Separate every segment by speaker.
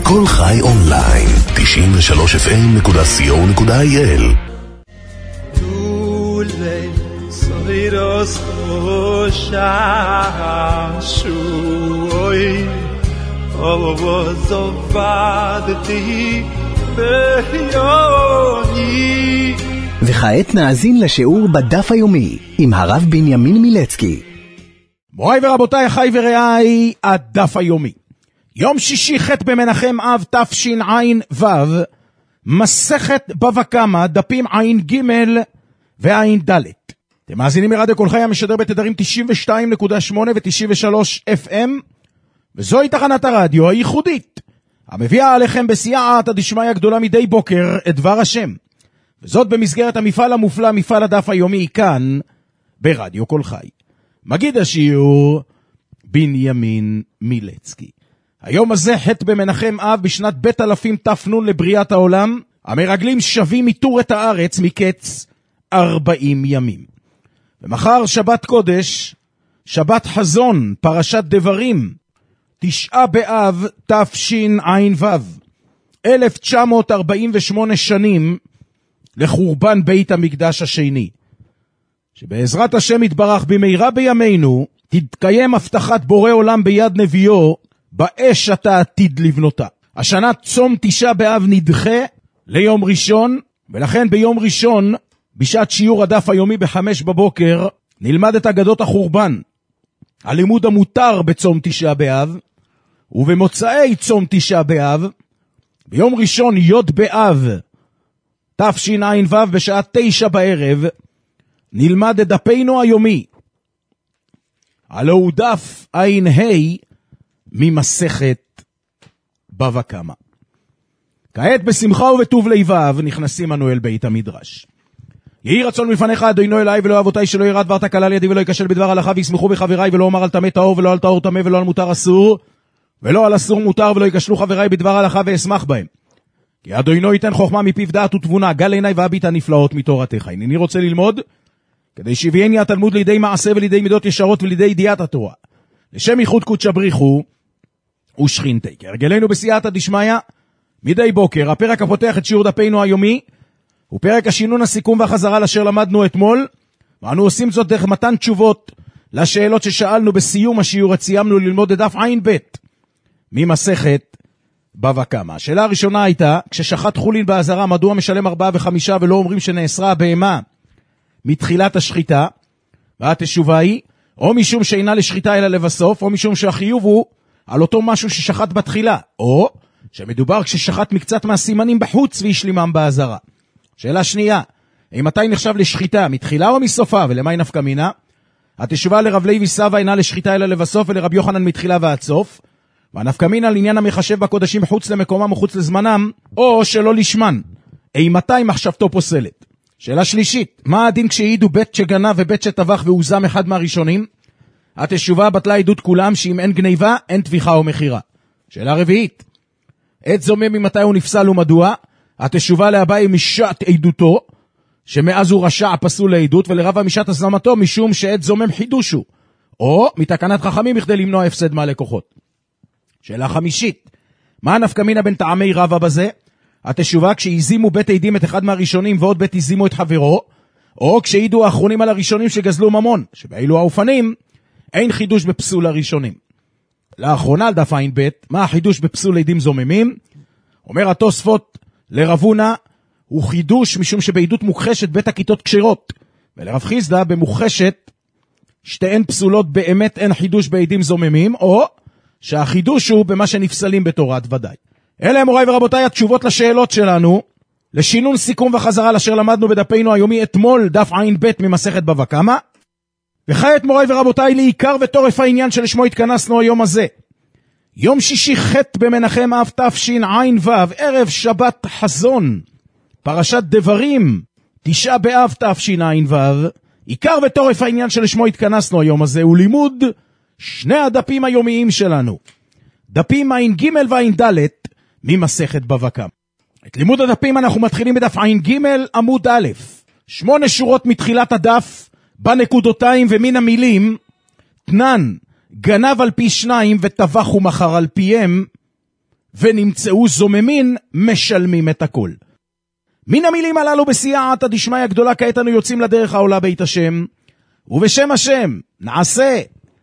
Speaker 1: כל חי אונליין, 93fm.co.il.
Speaker 2: Dule soiros shashui ovozovadti beyoni.
Speaker 3: וכעת נאזין לשיעור בדף היומי עם הרב בנימין מילצקי.
Speaker 4: מוריי ורבותיי, חי ורעי, הדף היומי. יום שישי ח' במנחם אב תשע"ו, מסכת בבא קמא, דפים עין ג' ועין ד'. אתם מאזינים לרדיו כל חי המשדר בתדרים 92.8 ו-93 FM, וזוהי תחנת הרדיו הייחודית, המביאה עליכם בסייעתא דשמיא גדולה מדי בוקר את דבר השם. וזאת במסגרת המפעל המופלא, מפעל הדף היומי, כאן ברדיו כל חי. מגיד השיעור בנימין מילצקי. היום הזה ח' במנחם אב בשנת בית אלפים תפנון לבריאת העולם, המרגלים שבים מתור את הארץ מקץ 40 ימים. ומחר שבת קודש, שבת חזון, פרשת דברים, 9 באב תשע"ו, 1948 שנים לחורבן בית המקדש השני. שבעזרת השם יתברך במהרה בימינו, תתקיים הבטחת בורא עולם ביד נביאו, באש אתה עתיד לבנותה. השנה צום 9 באב נדחה ליום ראשון, ולכן ביום ראשון, בשעת שיעור הדף היומי ב5 בבוקר, נלמד את אגדות החורבן. הלימוד המותר בצום 9 באב, ובמוצאי צום 9 באב, ביום ראשון י' באב תשע"ו בשעה 9 בערב, נלמד את דפנו היומי. הלא הוא דף עין ה' ממסכת בבא קמא. כעת בשמחה ובטוב לבב נכנסים אנו אל בית המדרש. יהי רצון מלפניך אדוני אלוהי ולא אבותיי שלא ירא דבר תקלה לידי ולא ייכשל בדבר הלכה, וישמחו בחבריי ולא אומר על טמא טהור ולא על טהור טמא ולא על מותר אסור ולא על אסור מותר, ולא ייכשלו חבריי בדבר הלכה ואשמח בהם. כי אדוני ייתן חוכמה מפיו דעת ותבונה, גל עיניי והביט הנפלאות מתורתך. הנני רוצה ללמוד כדי שיביאני התלמוד לידי מעשה ולידי מידות ישרות ולידי ידיעת התורה, לשם ייחוד קודשא בריחו ושכינתי. כהרגלנו בסייעתא דשמיא מדי בוקר, הפרק הפותח את שיעור דפנו היומי הוא פרק השינון, הסיכום והחזרה לאשר למדנו אתמול, ואנו עושים זאת דרך מתן תשובות לשאלות ששאלנו בסיום השיעור. סיימנו ללמוד את דף עין ב' ממסכת בבא קמא. השאלה הראשונה הייתה, כששחט חולין בעזרה, מדוע משלם 4 ו5 ולא אומרים שנאסרה הבהמה מתחילת השחיטה? והתשובה היא, או משום שאינה לשחיטה אלא לבסוף, או משום שהחיוב הוא על אותו משהו ששחט בתחילה, או שמדובר כששחט מקצת מהסימנים בחוץ והשלימם בעזרה. שאלה שנייה, מתי נחשב לשחיטה, מתחילה או מסופה, ולמה נפקא מינה? התשובה לרב לוי סבא אינה לשחיטה אלא לבסוף, ולרב יוחנן מתחילה ועד סוף. והנפקא מינה לעניין המחשב בקודשים חוץ למקומם וחוץ לזמנם, או שלא לשמן, מתי מחשבתו פוסלת. שאלה שלישית, מה הדין כשהעידו בית שגנב ובית שטבח והוזם אחד מהראשונים? התשובה בטלה עדות כולם, שאם אין גניבה אין טביחה או מחירה. שאלה רביעית, עת זומם ממתי הוא נפסל ומדוע? התשובה לאביי משעת עדותו, שמאז הוא רשע פסול לעדות, ולרבא משעת הסלמתו משום שעת זומם חידושו, או מתקנת חכמים בכדי למנוע הפסד מהלקוחות. שאלה חמישית, מה נפקא מינה בין טעמי רבא בזה? התשובה כשהזימו בית עדים את אחד מהראשונים ועוד בית הזימו את חברו, או כשהעידו האחרונים על הראשונים שגזלו ממון, שבאילו האופנים אין חידוש בפסול הראשונים. לאחרונה על דף עין ב', מה החידוש בפסול עדים זוממים? אומר התוספות לרבונה, הוא חידוש משום שבעדות מוכחשת בית הכיתות כשרות, ולרב חיסדא במוכחשת שתיהן פסולות באמת אין חידוש בעדים זוממים, או שהחידוש הוא במה שנפסלים בתורת ודאי. אלה מוריי ורבותיי התשובות לשאלות שלנו, לשינון סיכום וחזרה לאשר למדנו בדפנו היומי אתמול, דף עין ב' ממסכת בבא קמא. וכעת מוריי ורבותיי לעיקר וטורף העניין שלשמו התכנסנו היום הזה. יום שישי ח' במנחם אב תשע"ו, ערב שבת חזון, פרשת דברים, 9 באב תשע"ו. עיקר וטורף העניין שלשמו התכנסנו היום הזה הוא לימוד שני הדפים היומיים שלנו, דפים עין ג' ועין ד' ממסכת בבא קמא. את לימוד הדפים אנחנו מתחילים בדף עין ג' עמוד א', 8 שורות מתחילת הדף, בנקודותיים ומן המילים, תנן, גנב על פי 2 וטבח ומחר על פיהם, ונמצאו זוממין, משלמים את הכל. מן המילים הללו בסייעתא דשמיא הגדולה, כעת אנו יוצאים לדרך העולה בית השם, ובשם השם נעשה,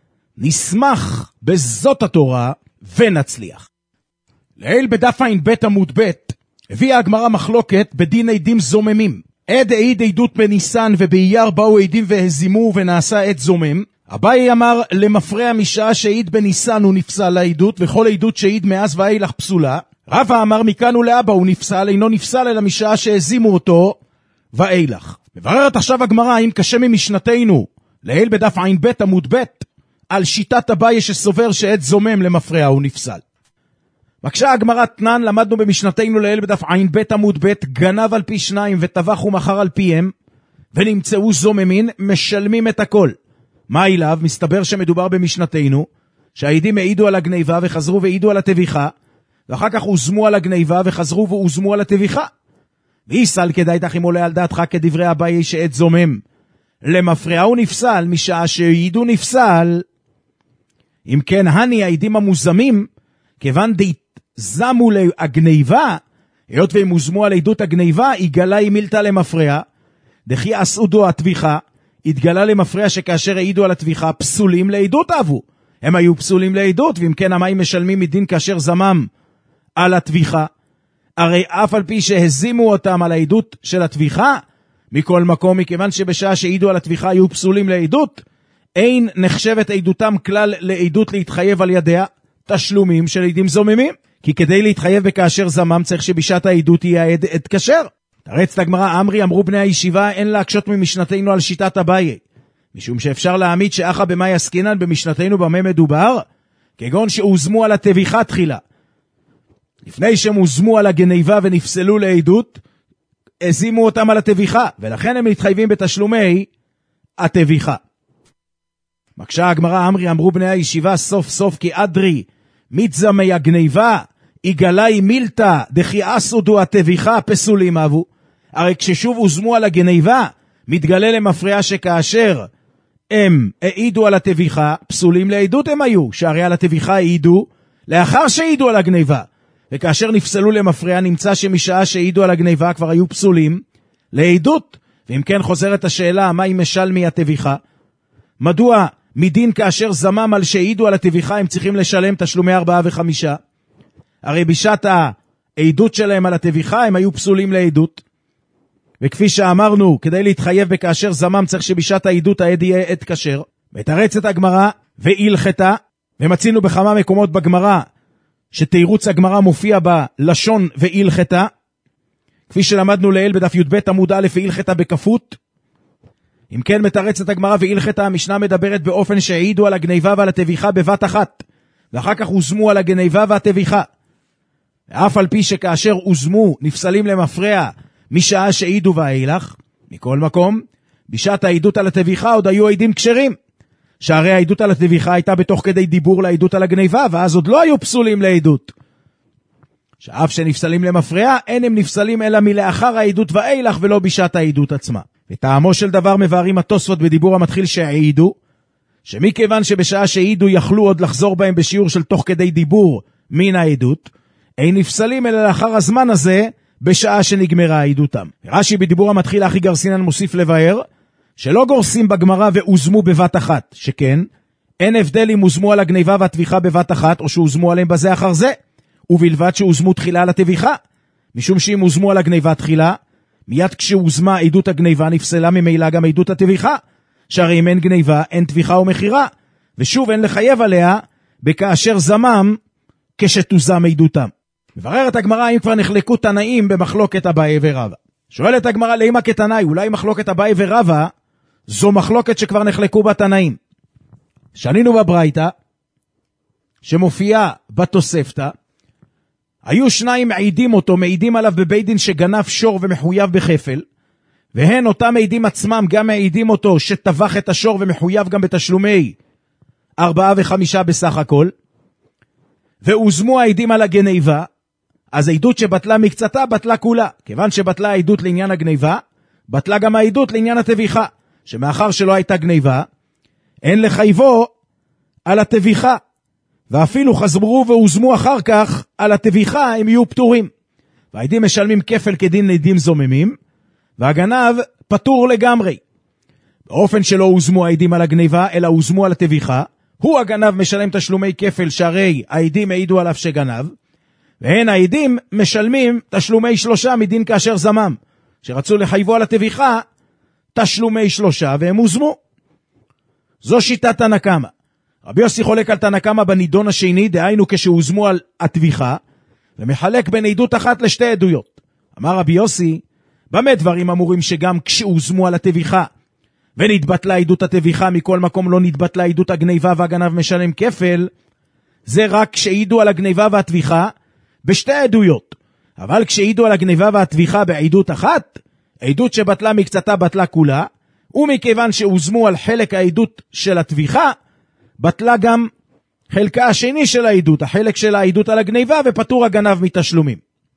Speaker 4: נשמח בזאת התורה ונצליח. לעיל בדף ע"ב עמוד ב' הביאה הגמרא מחלוקת בדין עדים זוממים. עד העיד עדות בניסן ובאייר באו עדים והזימו ונעשה עד זומם. אביי אמר למפרע משעה שהעיד בניסן הוא נפסל לעדות, וכל עדות שהעיד מאז ואילך פסולה. רבא אמר מכאן ולהבא הוא נפסל, אינו נפסל אלא משעה שהזימו אותו ואילך. מבררת עכשיו הגמרא האם קשה ממשנתנו לעיל בדף ע"ב עמוד ב' על שיטת אביי שסובר שעד זומם למפרע הוא נפסל. בקשה הגמרא תנן, למדנו במשנתנו לעיל בדף ע"ב עמוד ב' גנב על פי 2 וטבח ומכר על פיהם ונמצאו זוממין, משלמים את הכל. מה אליו? מסתבר שמדובר במשנתנו שהעדים העידו על הגניבה וחזרו והעידו על הטביחה, ואחר כך הוזמו על הגניבה וחזרו והוזמו על הטביחה. ואיסל כדאי תחים עולה על דעתך כדברי אביי שעד זומם למפרע הוא נפסל משעה שהעידו נפסל. אם כן, הני העדים המוזמים כיוון זמו להגניבה, היות והם הוזמו על עדות הגניבה, יגלה היא מילתא למפרע, דכי אסעודו הטביחה, התגלה למפרע שכאשר העידו על הטביחה, פסולים לעדות אבו. הם היו פסולים לעדות, ואם כן המים משלמים מדין כאשר זמם על הטביחה. הרי אף על פי שהזימו אותם על העדות של הטביחה, מכל מקום, מכיוון שבשעה שהעידו על הטביחה היו פסולים לעדות, אין נחשבת עדותם כלל לעדות להתחייב על ידיה, תשלומים של עדים זוממים. כי כדי להתחייב בכאשר זמם צריך שבשעת העדות יהיה העד עד כשר. תרץ הגמרא אמרי, אמרו בני הישיבה אין להקשות ממשנתנו על שיטת אביי, משום שאפשר להעמיד שאחה במאי עסקינן במשנתנו במה מדובר, כגון שהוזמו על הטביחה תחילה. לפני שהם הוזמו על הגניבה ונפסלו לעדות, הזימו אותם על הטביחה, ולכן הם מתחייבים בתשלומי הטביחה. מקשה הגמרא אמרי, אמרו בני הישיבה סוף סוף כי אדרי מתזמי הגניבה יגלאי מילתא דכי אסעודו הטביחה פסולים אבו. הרי כששוב הוזמו על הגניבה מתגלה למפרע שכאשר הם העידו על הטביחה פסולים לעדות הם היו, שהרי על הטביחה העידו לאחר שהעידו על הגניבה, וכאשר נפסלו למפרע נמצא שמשעה שהעידו על הגניבה כבר היו פסולים לעדות. ואם כן חוזרת השאלה, מה אם משלמי הטביחה? מדוע מדין כאשר זמם על שהעידו על הטביחה הם צריכים לשלם תשלומי 4 ו5? הרי בשעת העדות שלהם על הטביחה הם היו פסולים לעדות, וכפי שאמרנו כדי להתחייב בכאשר זמם צריך שבשעת העדות העד יהיה עד כשר. מתרצת הגמרא והלכתה, ומצינו בכמה מקומות בגמרא שתירוץ הגמרא מופיע בלשון והלכתה, כפי שלמדנו לעיל בדף י"ב עמוד א' והלכתה בכפות. אם כן מתרצת הגמרא והלכתה, המשנה מדברת באופן שהעידו על הגניבה ועל הטביחה בבת אחת, ואחר כך הוזמו על הגניבה והטביחה. ואף על פי שכאשר הוזמו נפסלים למפרע משעה שהעידו ואילך, מכל מקום, בשעת העדות על הטביחה עוד היו עדים כשרים, שהרי העדות על הטביחה הייתה בתוך כדי דיבור לעדות על הגניבה, ואז עוד לא היו פסולים לעדות. שאף שנפסלים למפרע, אין הם נפסלים אלא מלאחר העדות ואילך ולא בשעת העדות עצמה. וטעמו של דבר מבארים התוספות בדיבור המתחיל שהעידו, שמכיוון שבשעה שהעידו יכלו עוד לחזור בהם בשיעור של תוך כדי דיבור מן העדות, אין נפסלים אלא לאחר הזמן הזה בשעה שנגמרה העדותם. רש"י בדיבור המתחיל אחי גרסינן מוסיף לבאר, שלא גורסים בגמרא והוזמו בבת אחת, שכן אין הבדל אם הוזמו על הגניבה והטביחה בבת אחת או שהוזמו עליהם בזה אחר זה, ובלבד שהוזמו תחילה על הטביחה, משום שאם הוזמו על הגניבה תחילה, מיד כשהוזמה עדות הגניבה נפסלה ממילא גם עדות הטביחה, שהרי אם אין גניבה אין טביחה ומחירה, ושוב אין לחייב עליה בכאשר זמם כשתוזם עדותם. מבררת הגמרא האם כבר נחלקו תנאים במחלוקת אביי ורבא. שואלת הגמרא לאמא כתנאי, אולי מחלוקת אביי ורבא זו מחלוקת שכבר נחלקו בתנאים. שנינו בברייתא שמופיעה בתוספתא, היו שניים מעידים אותו, מעידים עליו בבית דין שגנב שור ומחויב בחפל, והן אותם מעידים עצמם גם מעידים אותו שטבח את השור ומחויב גם בתשלומי 4 ו5 בסך הכל, והוזמו העידים על הגניבה, אז העדות שבטלה מקצתה בטלה כולה. כיוון שבטלה העדות לעניין הגניבה, בטלה גם העדות לעניין הטביחה, שמאחר שלא הייתה גניבה, אין לחייבו על הטביחה, ואפילו חזרו והוזמו אחר כך על התביכה, הם יהיו פטורים. והעדים משלמים כפל כדין עדים זוממים, והגנב פטור לגמרי. באופן שלא הוזמו העדים על הגניבה, אלא הוזמו על התביכה, הוא הגנב משלם תשלומי כפל, שהרי העדים העידו עליו שגנב, והן העדים משלמים תשלומי 3 מדין כאשר זמם, שרצו לחייבו על התביכה תשלומי 3 והם הוזמו. זו שיטת תנא קמא. רבי יוסי חולק על תנא קמא בנידון השני, דהיינו כשהוזמו על התביכה, ומחלק בין עדות אחת לשתי עדויות. אמר רבי יוסי, במה דברים אמורים שגם כשהוזמו על התביכה ונתבטלה עדות התביכה, מכל מקום לא נתבטלה עדות הגניבה והגנב משלם כפל? זה רק כשעידו על הגניבה והתביכה בשתי עדויות. אבל כשעידו על הגניבה והתביכה בעדות אחת, עדות שבטלה מקצתה בטלה כולה, ומכיוון שהוזמו על חלק העדות של התביכה, בטלה גם חלקה השני של העדות, החלק של העדות על הגניבה, ופטור הגנב מתשלומים.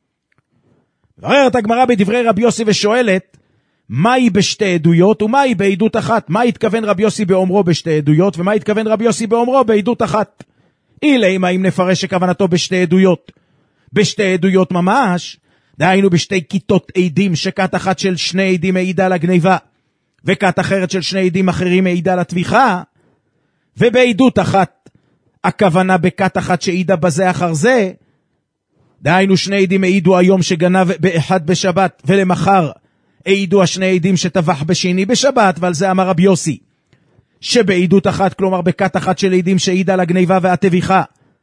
Speaker 4: מבררת הגמרא בדברי רבי יוסי ושואלת, מהי בשתי עדויות ומהי בעדות אחת? מה התכוון רבי יוסי באומרו בשתי עדויות, ומה התכוון רבי יוסי באומרו בעדות אחת? אילמה אם נפרש שכוונתו בשתי עדויות, בשתי עדויות ממש, דהיינו בשתי כיתות עדים, שכת אחת של 2 עדים מעידה על הגניבה, וכת אחרת של 2 עדים אחרים מעידה על התביכה, ובעדות אחת, הכוונה בכת אחת שעידה בזה אחר זה, דהיינו 2 עדים העידו היום שגנב באחד בשבת, ולמחר העידו 2 עדים שטבח בשני בשבת, ועל זה אמר רבי יוסי, שבעדות אחת, כלומר בכת אחת של עדים שעידה על הגניבה והתביכה,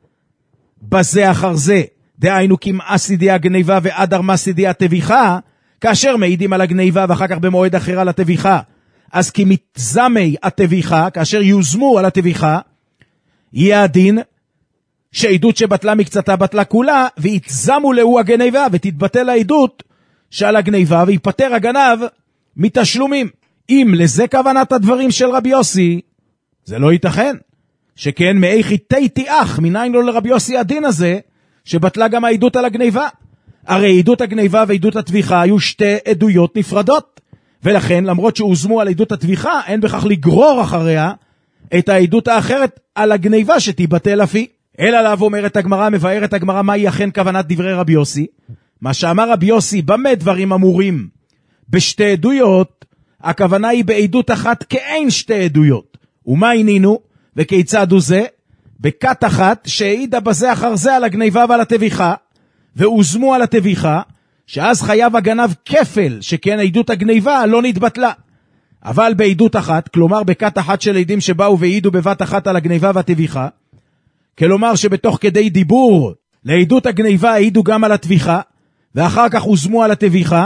Speaker 4: בזה אחר זה, דהיינו כמעה סידי הגניבה ועד ארמה סידי התביכה, כאשר מעידים על הגניבה ואחר כך במועד אחר על התביכה, אז כמתזמי התביכה, כאשר יוזמו על התביכה, יהיה הדין שעדות שבטלה מקצתה בטלה כולה, ויתזמו לו הגניבה, ותתבטל העדות שעל הגניבה, ויפטר הגנב מתשלומים. אם לזה כוונת הדברים של רבי יוסי, זה לא ייתכן. שכן מאיכי תיתיח, מניין לו לרבי יוסי הדין הזה, שבטלה גם העדות על הגניבה. הרי עדות הגניבה ועדות התביכה היו 2 עדויות נפרדות, ולכן למרות שהוזמו על עדות התביכה, אין בכך לגרור אחריה את העדות האחרת על הגניבה שתיבטל לפי. אלא עליו אומרת הגמרא, מבארת הגמרא מהי אכן כוונת דברי רבי יוסי. מה שאמר רבי יוסי, במה דברים אמורים בשתי עדויות, הכוונה היא בעדות אחת כאין 2 עדויות. ומה עינינו וכיצד הוא זה? בכת אחת שהעידה בזה אחר זה על הגניבה ועל התביכה, והוזמו על התביכה, שאז חייב הגנב כפל, שכן עדות הגניבה לא נתבטלה. אבל בעדות אחת, כלומר בכת אחת של עדים שבאו והעידו בבת אחת על הגניבה והתביכה, כלומר שבתוך כדי דיבור לעדות הגניבה העידו גם על התביכה, ואחר כך הוזמו על התביכה,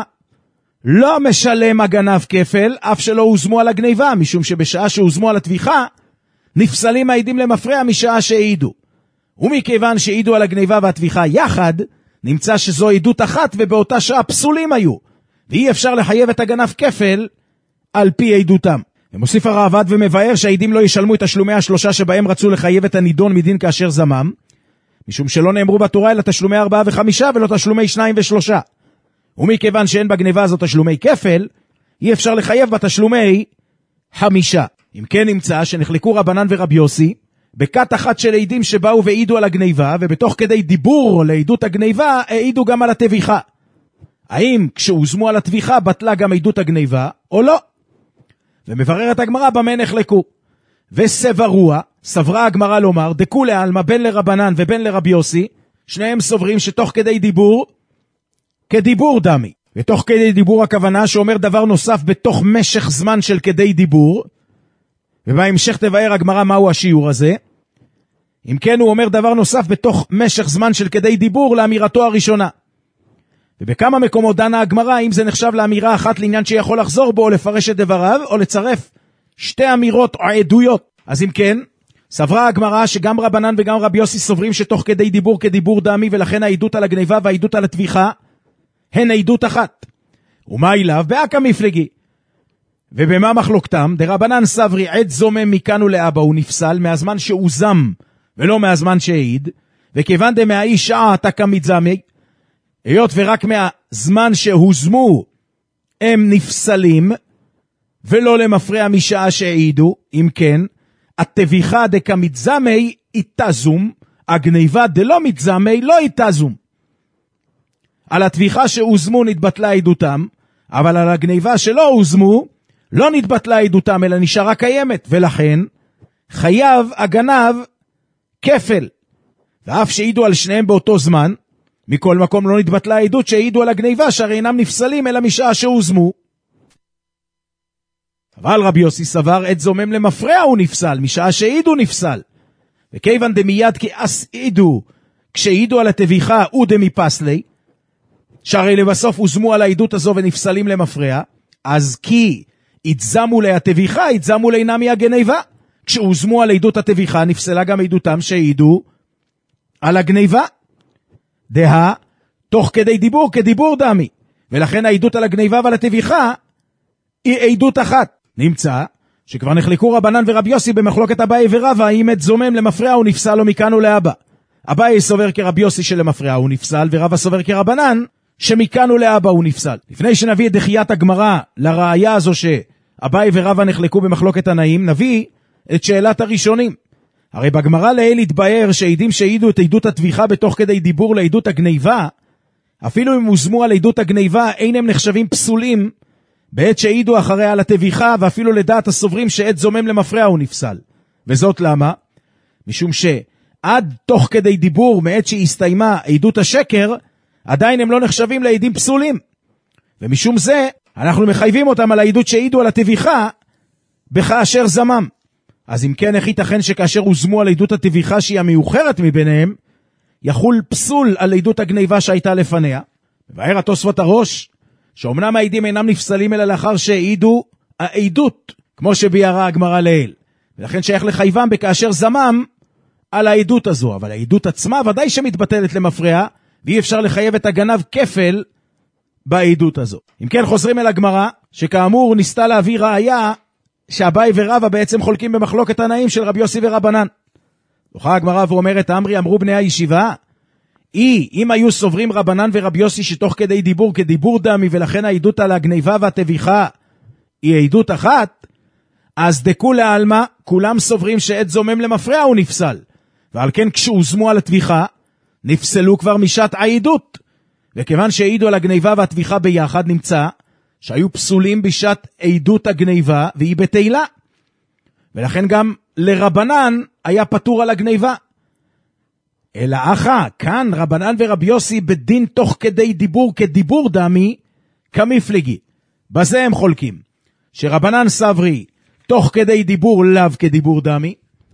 Speaker 4: לא משלם הגנב כפל, אף שלא הוזמו על הגניבה, משום שבשעה שהוזמו על התביכה, נפסלים העדים למפרע משעה שהעידו. ומכיוון שהעידו על הגניבה והתביכה יחד, נמצא שזו עדות אחת ובאותה שעה פסולים היו, ואי אפשר לחייב את הגנב כפל על פי עדותם. ומוסיף הרעב"ד ומבאר שהעדים לא ישלמו את תשלומי ה3 שבהם רצו לחייב את הנידון מדין כאשר זמם, משום שלא נאמרו בתורה אלא תשלומי 4 ו5 ולא תשלומי 2 ו3. ומכיוון שאין בגניבה הזאת תשלומי כפל, אי אפשר לחייב בתשלומי 5. אם כן נמצא שנחלקו רבנן ורבי יוסי בכת אחת של עדים שבאו והעידו על הגניבה, ובתוך כדי דיבור לעדות הגניבה העידו גם על התביכה. האם כשהוזמו על התביכה בטלה גם עדות הגניבה או לא? ומבררת הגמרא במה נחלקו. וסברוע, סברה הגמרא לומר, דכולי עלמא בין לרבנן ובין לרבי יוסי, שניהם סוברים שתוך כדי דיבור, כדיבור דמי. ותוך כדי דיבור הכוונה שאומר דבר נוסף בתוך משך זמן של כדי דיבור, ובהמשך תבאר הגמרא מהו השיעור הזה. אם כן הוא אומר דבר נוסף בתוך משך זמן של כדי דיבור לאמירתו הראשונה. ובכמה מקומות דנה הגמרא אם זה נחשב לאמירה אחת לעניין שיכול לחזור בו או לפרש את דבריו או לצרף 2 אמירות או עדויות. אז אם כן, סברה הגמרא שגם רבנן וגם רבי יוסי סוברים שתוך כדי דיבור כדיבור דמי, ולכן העדות על הגניבה והעדות על התביכה הן עדות אחת. ומה אליו? באקא מפלגי. ובמה מחלוקתם? דרבנן סברי עד זומם מכאן ולאבא הוא נפסל מהזמן שהוזם ולא מהזמן שהעיד, וכיוון דמאי שעה תקא מתזמי, היות ורק מהזמן שהוזמו הם נפסלים ולא למפרע משעה שהעידו, אם כן התביכה דקא מתזמי איתזום, הגניבה דלא מתזמי לא יתזום. על התביכה שהוזמו נתבטלה עדותם, אבל על הגניבה שלא הוזמו, לא נתבטלה עדותם, אלא נשארה קיימת, ולכן חייב הגנב כפל. ואף שהעידו על שניהם באותו זמן, מכל מקום לא נתבטלה העדות שהעידו על הגניבה, שהרי אינם נפסלים אלא משעה שהוזמו. אבל רבי יוסי סבר, עת זומם למפרע הוא נפסל, משעה שהעידו נפסל. וכיוון דמיד כי אס עידו, כשעידו על התביכה הוא דמיפסלי, שהרי לבסוף הוזמו על העדות הזו ונפסלים למפרע, אז כי התזמו להתביכה, התזמו לינמי הגניבה. כשהוזמו על עדות התביכה, נפסלה גם עדותם שהעידו על הגניבה. דה, תוך כדי דיבור, כדיבור דמי. ולכן העדות על הגניבה ועל התביכה היא עדות אחת. נמצא שכבר נחלקו רבנן ורבי יוסי במחלוקת אביי ורבא, האם עת זומם למפרע הוא נפסל או מכאן או להבא. אביי סובר כרבי יוסי שלמפרע הוא נפסל, ורבא סובר כרבנן שמכאן או להבא הוא נפסל. לפני שנביא את דחיית הגמרא לראיה הזו שאביי ורבא נחלקו במחלוקת תנאים, נביא את שאלת הראשונים. הרי בגמרא לעיל התבאר שעדים שהעידו את עדות התביכה בתוך כדי דיבור לעדות הגניבה, אפילו אם הוזמו על עדות הגניבה, אין הם נחשבים פסולים בעת שהעידו אחריה על התביכה, ואפילו לדעת הסוברים שעת זומם למפרע הוא נפסל. וזאת למה? משום שעד תוך כדי דיבור מעת שהסתיימה עדות השקר, עדיין הם לא נחשבים לעדים פסולים. ומשום זה, אנחנו מחייבים אותם על העדות שהעידו על התביכה, בכאשר זמם. אז אם כן, איך ייתכן שכאשר הוזמו על עדות התביכה שהיא המאוחרת מביניהם, יחול פסול על עדות הגניבה שהייתה לפניה? מבאר התוספות הראש, שאומנם העדים אינם נפסלים אלא לאחר שהעידו העדות, כמו שביארה הגמרא לעיל. ולכן שייך לחייבם בכאשר זמם על העדות הזו. אבל העדות עצמה ודאי שמתבטלת למפרע, ואי אפשר לחייב את הגנב כפל בעדות הזו. אם כן, חוזרים אל הגמרא, שכאמור ניסתה להביא ראיה שאביי ורבא בעצם חולקים במחלוקת תנאים של רבי יוסי ורבנן. דוחה הגמרא ואומרת, אמרי אמרו בני הישיבה, אם היו סוברים רבנן ורבי יוסי שתוך כדי דיבור כדיבור דמי, ולכן העדות על הגניבה והתביכה היא עדות אחת, אז דקו לעלמא, כולם סוברים שעת זומם למפרע הוא נפסל, ועל כן כשהוזמו על התביכה, נפסלו כבר משעת העדות. וכיוון שהעידו על הגניבה והתביכה ביחד, נמצא שהיו פסולים בשעת עדות הגניבה והיא בתהילה. ולכן גם לרבנן היה פטור על הגניבה. אלא אחא, כאן רבנן ורבי יוסי בדין תוך כדי דיבור כדיבור דמי, כמפלגי. בזה הם חולקים. שרבנן סברי תוך כדי דיבור לאו כדיבור דמי,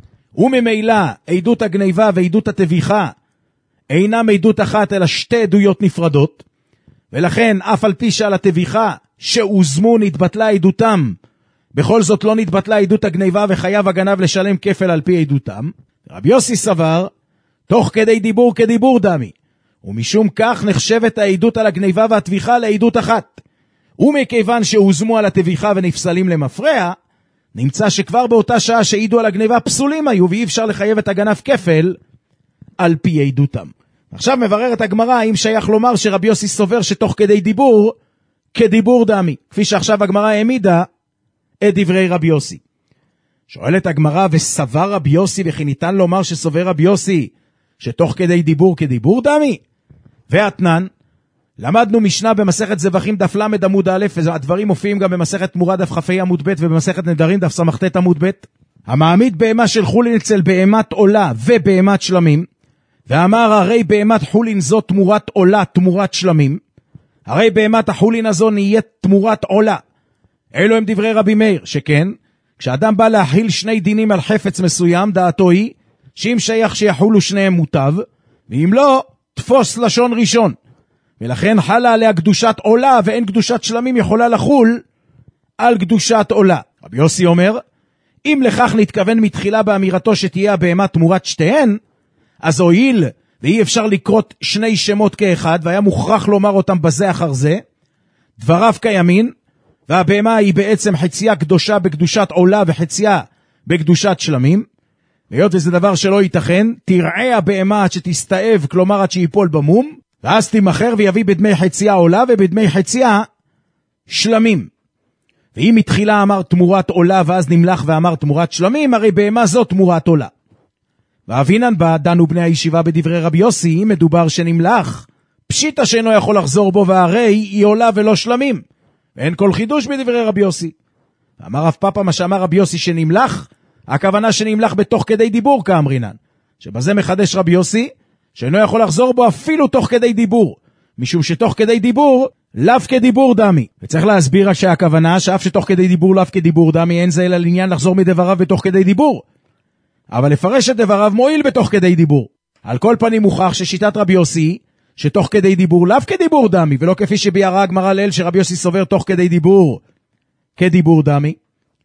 Speaker 4: וממילא עדות הגניבה ועדות התביכה אינם עדות אחת אלא שתי עדויות נפרדות, ולכן אף על פי שעל התביכה שהוזמו נתבטלה עדותם, בכל זאת לא נתבטלה עדות הגניבה וחייב הגנב לשלם כפל על פי עדותם. רבי יוסי סבר תוך כדי דיבור כדיבור דמי, ומשום כך נחשבת העדות על הגניבה והתביכה לעדות אחת. ומכיוון שהוזמו על התביכה ונפסלים למפרע, נמצא שכבר באותה שעה שהעידו על הגניבה פסולים היו, ואי אפשר לחייב את הגנב כפל על פי עדותם. עכשיו מבררת הגמרא האם שייך לומר שרבי יוסי סובר שתוך כדי דיבור כדיבור דמי, כפי שעכשיו הגמרא העמידה את דברי רבי יוסי. שואלת הגמרא, וסבר רבי יוסי וכי ניתן לומר שסובר רבי יוסי שתוך כדי דיבור כדיבור דמי? ואתנן, למדנו משנה במסכת זבחים דף למד עמוד א', והדברים מופיעים גם במסכת תמורה דף כ"ה עמוד ב' ובמסכת נדרים דף סמ"ט עמוד ב'. המעמיד בהמה של חולין אצל בהמת עולה ובהמת שלמים, ואמר הרי בהמת חולין זו תמורת עולה תמורת שלמים, הרי בהמת החולין הזו נהיית תמורת עולה. אלו הם דברי רבי מאיר, שכן כשאדם בא להחיל שני דינים על חפץ מסוים, דעתו היא שאם שייך שיחולו שניהם מוטב, ואם לא תפוס לשון ראשון, ולכן חלה עליה קדושת עולה, ואין קדושת שלמים יכולה לחול על קדושת עולה. רבי יוסי אומר, אם לכך נתכוון מתחילה באמירתו שתהיה הבהמה תמורת שתיהן, אז הועיל ואי אפשר לקרות שני שמות כאחד, והיה מוכרח לומר אותם בזה אחר זה, דבריו קיימין, והבהמה היא בעצם חציה קדושה בקדושת עולה וחציה בקדושת שלמים, והיות וזה דבר שלא ייתכן, תראה הבהמה עד שתסתאב, כלומר עד שיפול במום, ואז תימחר ויביא בדמי חציה עולה ובדמי חציה שלמים. ואם מתחילה אמר תמורת עולה ואז נמלח ואמר תמורת שלמים, הרי בהמה זו תמורת עולה. ואבינן בה דנו בני הישיבה בדברי רבי יוסי, אם מדובר שנמלח, פשיטה שאינו יכול לחזור בו, והרי היא עולה ולא שלמים, ואין כל חידוש בדברי רבי יוסי. אמר רב פאפא, מה שאמר רבי יוסי שנמלח, הכוונה שנמלח בתוך כדי דיבור כאמרינן, שבזה מחדש רבי יוסי, שאינו יכול לחזור בו אפילו תוך כדי דיבור, משום שתוך כדי דיבור, לאו כדיבור דמי. וצריך להסביר רק שהכוונה, שאף שתוך כדי דיבור לאו כדיבור דמי, אין זה אלא לעניין לחזור מדבריו בתוך כדי דיבור. אבל לפרש את דבריו מועיל בתוך כדי דיבור. על כל פנים מוכח ששיטת רבי יוסי, שתוך כדי דיבור לאו כדיבור דמי, ולא כפי שביארה הגמרא לאל שרבי יוסי סובר תוך כדי דיבור כדיבור דמי.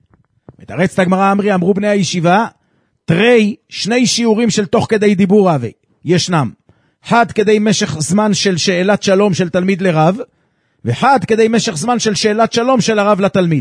Speaker 4: מתרצת הגמרא אמרי, אמרו בני הישיבה, תרי שני שיעורים של תוך כדי דיבור אבי, ישנם. אחד כדי משך זמן של שאלת שלום של תלמיד לרב, ואחד כדי משך זמן של שאלת שלום של הרב לתלמיד.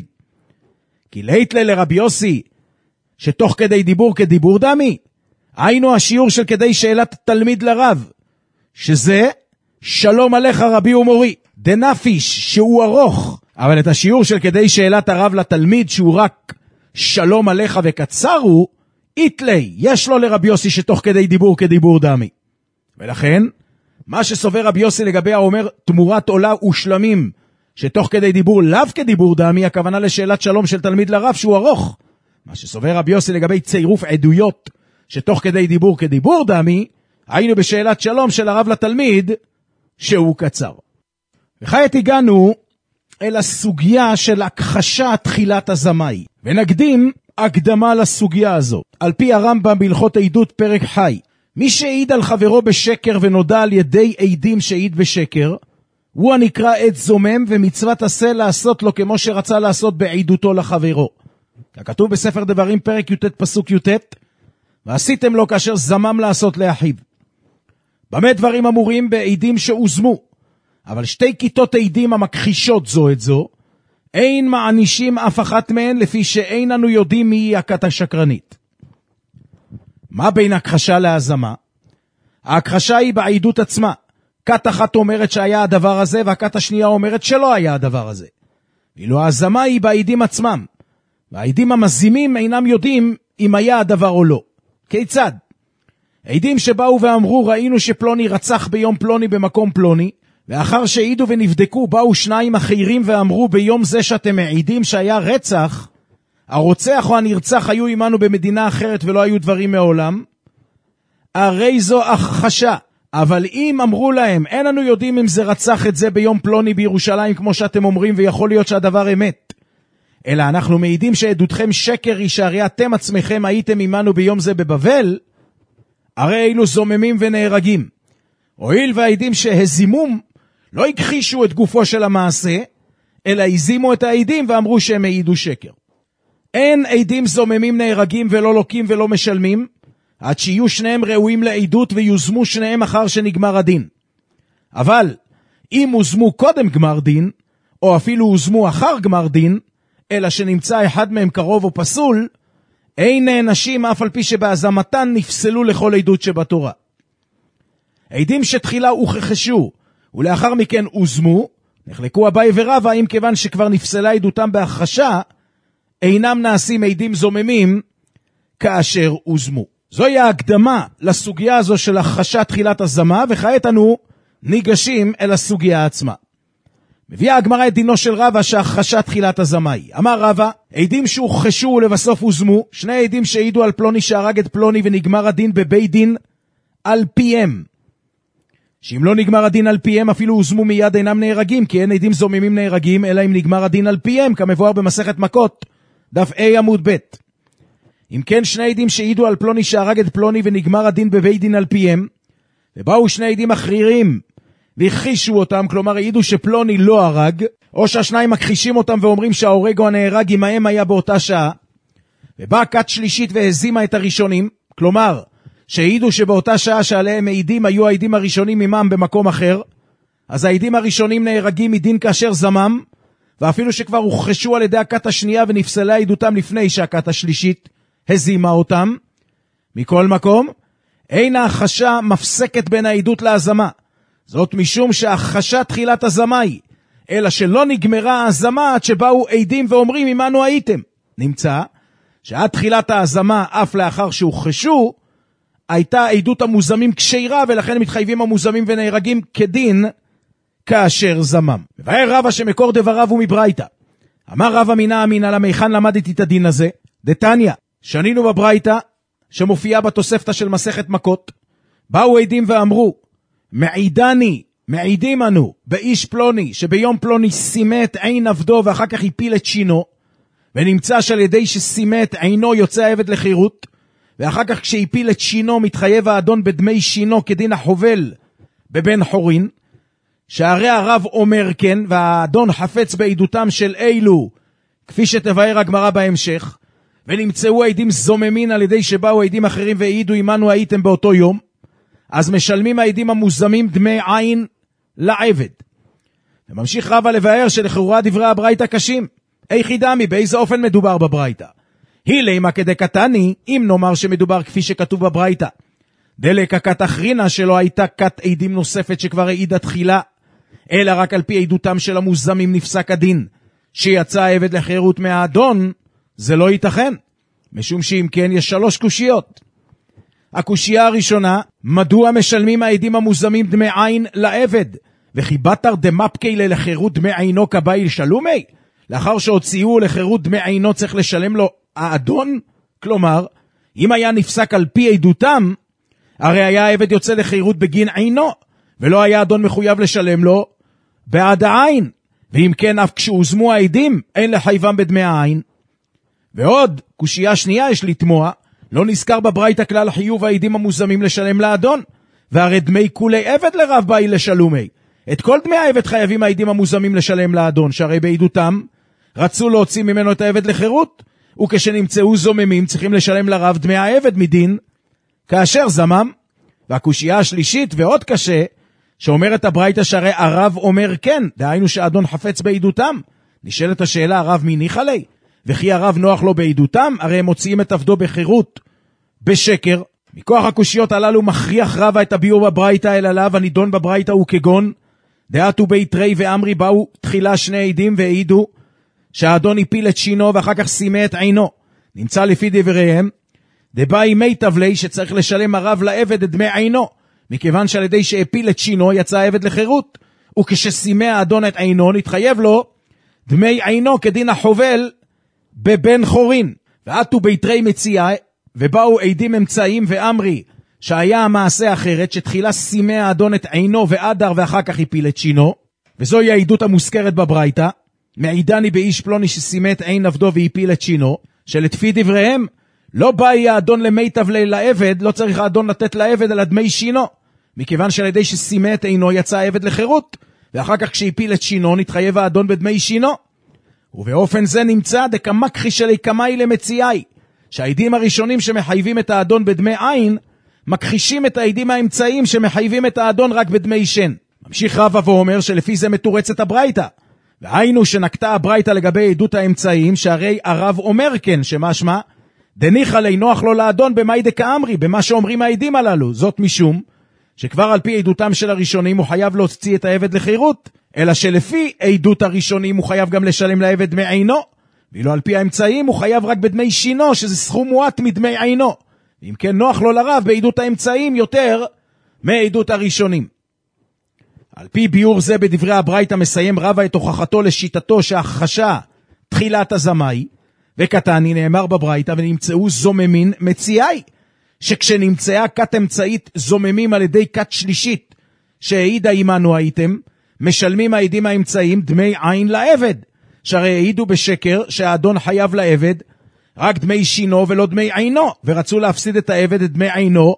Speaker 4: כי ליתלה לרבי יוסי, שתוך כדי דיבור כדיבור דמי, היינו השיעור של כדי שאלת תלמיד לרב, שזה שלום עליך רבי ומורי, דנפיש שהוא ארוך, אבל את השיעור של כדי שאלת הרב לתלמיד שהוא רק שלום עליך וקצר הוא, איתלי, יש לו לרבי יוסי שתוך כדי דיבור כדיבור דמי. ולכן, מה שסובר רבי יוסי לגבי האומר תמורת עולה ושלמים, שתוך כדי דיבור לאו כדיבור דמי, הכוונה לשאלת שלום של תלמיד לרב שהוא ארוך. מה שסובר רבי יוסי לגבי צירוף עדויות, שתוך כדי דיבור כדיבור דמי, היינו בשאלת שלום של הרב לתלמיד, שהוא קצר. וכעת הגענו אל הסוגיה של הכחשה תחילת הזמאי, ונקדים הקדמה לסוגיה הזו. על פי הרמב"ם בהלכות עדות פרק חי, מי שהעיד על חברו בשקר ונודע על ידי עדים שהעיד בשקר, הוא הנקרא עד זומם, ומצוות עשה לעשות לו כמו שרצה לעשות בעדותו לחברו. ככתוב בספר דברים פרק י"ט פסוק י"ט, ועשיתם לו כאשר זמם לעשות לאחיו. במה דברים אמורים? בעדים שהוזמו, אבל שתי כיתות עדים המכחישות זו את זו, אין מענישים אף אחת מהן, לפי שאין אנו יודעים מי היא הכת השקרנית. מה בין הכחשה להזמה? ההכחשה היא בעדות עצמה. כת אחת אומרת שהיה הדבר הזה, והכת השנייה אומרת שלא היה הדבר הזה. ואילו ההזמה היא בעדים עצמם, והעדים המזימים אינם יודעים אם היה הדבר או לא. כיצד? עדים שבאו ואמרו, ראינו שפלוני רצח ביום פלוני במקום פלוני, ואחר שהעידו ונבדקו, באו שניים אחרים ואמרו, ביום זה שאתם מעידים שהיה רצח, הרוצח או הנרצח היו עמנו במדינה אחרת ולא היו דברים מעולם, הרי זו הכחשה. אבל אם אמרו להם, אין לנו יודעים אם זה רצח את זה ביום פלוני בירושלים כמו שאתם אומרים, ויכול להיות שהדבר אמת, אלא אנחנו מעידים שעדותכם שקר היא, שהרי אתם עצמכם הייתם עמנו ביום זה בבבל, הרי אלו זוממים ונהרגים. הואיל והעדים שהזימום לא הכחישו את גופו של המעשה, אלא הזימו את העדים ואמרו שהם העידו שקר. אין עדים זוממים נהרגים ולא לוקים ולא משלמים, עד שיהיו שניהם ראויים לעדות ויוזמו שניהם אחר שנגמר הדין. אבל אם הוזמו קודם גמר דין, או אפילו הוזמו אחר גמר דין, אלא שנמצא אחד מהם קרוב או פסול, אין נענשים אף על פי שבהזמתן נפסלו לכל עדות שבתורה. עדים שתחילה הוכחשו ולאחר מכן הוזמו, נחלקו אביי ורבא, אם כיוון שכבר נפסלה עדותם בהכחשה, אינם נעשים עדים זוממים כאשר הוזמו. זוהי ההקדמה לסוגיה הזו של הכחשת תחילת הזמה, וכעת אנו ניגשים אל הסוגיה עצמה. מביאה הגמרא את דינו של רבא שהכחשת תחילת הזמאי. אמר רבא, עדים שהוכחשו ולבסוף הוזמו, שני עדים שהעידו על פלוני שהרג את פלוני ונגמר הדין בבית דין על פיהם. שאם לא נגמר הדין על פיהם אפילו הוזמו מיד אינם נהרגים, כי אין עדים זוממים נהרגים אלא אם נגמר הדין על פיהם, כמבואר במסכת מכות דף A עמוד ב'. אם כן שני עדים שהעידו על פלוני שהרג את פלוני ונגמר הדין בבית דין על פיהם, ובאו שני עדים אחרים והכחישו אותם, כלומר העידו שפלוני לא הרג, או שהשניים מכחישים אותם ואומרים שההורג או הנהרג עמהם היה באותה שעה, ובאה כת שלישית והזימה את הראשונים, כלומר שהעידו שבאותה שעה שעליהם העידים היו העדים הראשונים עמם במקום אחר, אז העדים הראשונים נהרגים מדין כאשר זמם, ואפילו שכבר הוכחשו על ידי הכת השנייה ונפסלה עדותם לפני שהכת השלישית הזימה אותם. מכל מקום, אין ההכחשה מפסקת בין העדות להזמה, זאת משום שההכחשה תחילת הזמה היא, אלא שלא נגמרה ההזמה עד שבאו עדים ואומרים עמנו הייתם. נמצא שעד תחילת ההזמה אף לאחר שהוכחשו, הייתה עדות המוזמים כשירה, ולכן מתחייבים המוזמים ונהרגים כדין כאשר זמם. מבאר רבא שמקור דבריו הוא מברייתא. אמר רבא מינא אמינא למיכן למדתי את הדין הזה, דתניא, שנינו בברייתא שמופיעה בתוספתא של מסכת מכות, באו עדים ואמרו, מעידים אנו באיש פלוני שביום פלוני שימה את עין עבדו ואחר כך הפיל את שינו, ונמצא שעל ידי ששימה את עינו יוצא העבד לחירות, ואחר כך כשהפיל את שינו מתחייב האדון בדמי שינו כדין החובל בבן חורין, שהרי הרב אומר כן, והאדון חפץ בעדותם של אילו, כפי שתבאר הגמרא בהמשך, ונמצאו העדים זוממין על ידי שבאו העדים אחרים והעידו עמנו הייתם באותו יום, אז משלמים העדים המוזמים דמי עין לעבד. וממשיך רבא לבאר שלכאורה דברי הברייתא קשים. איך דמי, באיזה אופן מדובר בברייתא? היא לימה כדקתני, אם נאמר שמדובר כפי שכתוב בברייתא, דלקה כת אחרינה שלא הייתה כת עדים נוספת שכבר העידה תחילה, אלא רק על פי עדותם של המוזמים נפסק הדין, שיצא העבד לחירות מהאדון, זה לא ייתכן. משום שאם כן יש 3 קושיות. הקושייה הראשונה, מדוע משלמים העדים המוזמים דמי עין לעבד, וכי בתר דמפקי לחירות דמי עינו כבאי שלומי? לאחר שהוציאו לחירות דמי עינו צריך לשלם לו האדון? כלומר, אם היה נפסק על פי עדותם, הרי היה העבד יוצא לחירות בגין עינו, ולא היה אדון מחויב לשלם לו בעד העין. ואם כן, אף כשהוזמו העדים, אין לחייבם בדמי העין. ועוד, קושייה שנייה יש לתמוע, לא נזכר בברייתא כלל חיוב העדים המוזמים לשלם לאדון, והרי דמי כולי עבד לרב באי לשלומי. את כל דמי העבד חייבים העדים המוזמים לשלם לאדון, שהרי בעדותם רצו להוציא ממנו את העבד לחירות, וכשנמצאו זוממים צריכים לשלם לרב דמי העבד מדין כאשר זמם. והקושייה השלישית ועוד קשה, שאומרת הברייתא שהרי הרב אומר כן, דהיינו שהאדון חפץ בעדותם. נשאלת השאלה, הרב מי ניחא ליה? וכי הרב נוח לו בעדותם, הרי הם מוציאים את עבדו בחירות בשקר. מכוח הקושיות הללו מכריח רבא את הביאור בברייתא אל עליו, הנידון בברייתא הוא כגון דעתו בית רי ואמרי, באו תחילה 2 עדים והעידו שהאדון הפיל את שינו ואחר כך שימה את עינו. נמצא לפי דבריהם דבאי מיטב ליה שצריך לשלם הרב לעבד את דמי עינו, מכיוון שעל ידי שהפיל את שינו יצא העבד לחירות, וכששימה האדון את עינו נתחייב לו דמי עינו כדין החובל בבן חורין. ועתו בית רי מציע, ובאו עדים אמצעים ואמרי שהיה המעשה אחרת, שתחילה שימה האדון את עינו ואדר ואחר כך הפיל את שינו, וזוהי העדות המוזכרת בברייתא, מעידני באיש פלוני ששימה את עין עבדו והפיל את שינו, שלפי דבריהם לא באי האדון למיטב ליה לעבד, לא צריך האדון לתת לעבד על דמי שינו, מכיוון שעל ידי ששימה את עינו יצא העבד לחירות, ואחר כך כשהפיל את שינו נתחייב האדון בדמי שינו. ובאופן זה נמצא דקמקחי שלי קמאי למציאי, שהעדים הראשונים שמחייבים את האדון בדמי עין, מכחישים את העדים האמצעיים שמחייבים את האדון רק בדמי שן. ממשיך רבא ואומר שלפי זה מתורצת הברייתא, והיינו שנקטה הברייתא לגבי עדות האמצעיים, שהרי הרב אומר כן, שמשמע דניחא ליה נוח לו לאדון במאי דקאמרי, במה שאומרים העדים הללו. זאת משום שכבר על פי עדותם של הראשונים הוא חייב להוציא את העבד לחירות, אלא שלפי עדות הראשונים הוא חייב גם לשלם לעבד דמי עינו, ואילו על פי האמצעים הוא חייב רק בדמי שינו, שזה סכום מועט מדמי עינו. אם כן נוח לו לרב בעדות האמצעים יותר מעדות הראשונים. על פי ביור זה בדברי הברייתא מסיים רבא את הוכחתו לשיטתו שהכחשה תחילת הזמאי, וקטני נאמר בברייתא ונמצאו זוממין מציאי, שכשנמצאה כת אמצעית זוממים על ידי כת שלישית שהעידה עמנו הייתם, משלמים העדים האמצעים דמי עין לעבד, שהרי העידו בשקר שהאדון חייב לעבד רק דמי שינו ולא דמי עינו, ורצו להפסיד את העבד את דמי עינו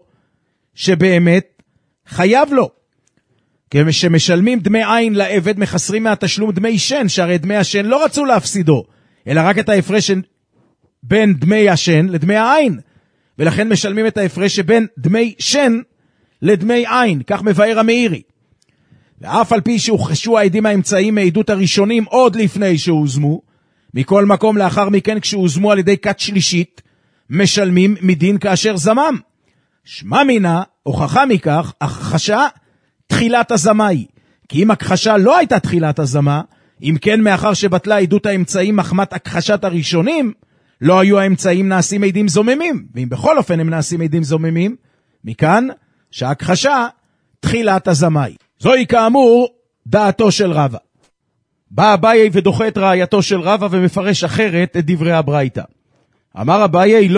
Speaker 4: שבאמת חייב לו. כשמשלמים דמי עין לעבד מחסרים מהתשלום דמי שן, שהרי דמי השן לא רצו להפסידו, אלא רק את ההפרש בין דמי השן לדמי העין, ולכן משלמים את ההפרש שבין דמי שן לדמי עין, כך מבאר המאירי. ואף על פי שהוכחשו העדים האמצעיים מעדות הראשונים עוד לפני שהוזמו, מכל מקום לאחר מכן כשהוזמו על ידי כת שלישית, משלמים מדין כאשר זמם. שמע מינה, הוכחה מכך, הכחשה תחילת הזמאי. כי אם הכחשה לא הייתה תחילת הזמה, אם כן מאחר שבטלה עדות האמצעים מחמת הכחשת הראשונים, לא היו האמצעים נעשים עדים זוממים. ואם בכל אופן הם נעשים עדים זוממים, מכאן שההכחשה תחילת הזמאי. זוהי כאמור דעתו של רבא. בא אביי ודוחה את ראייתו של רבא ומפרש אחרת את דברי הברייתא. אמר אביי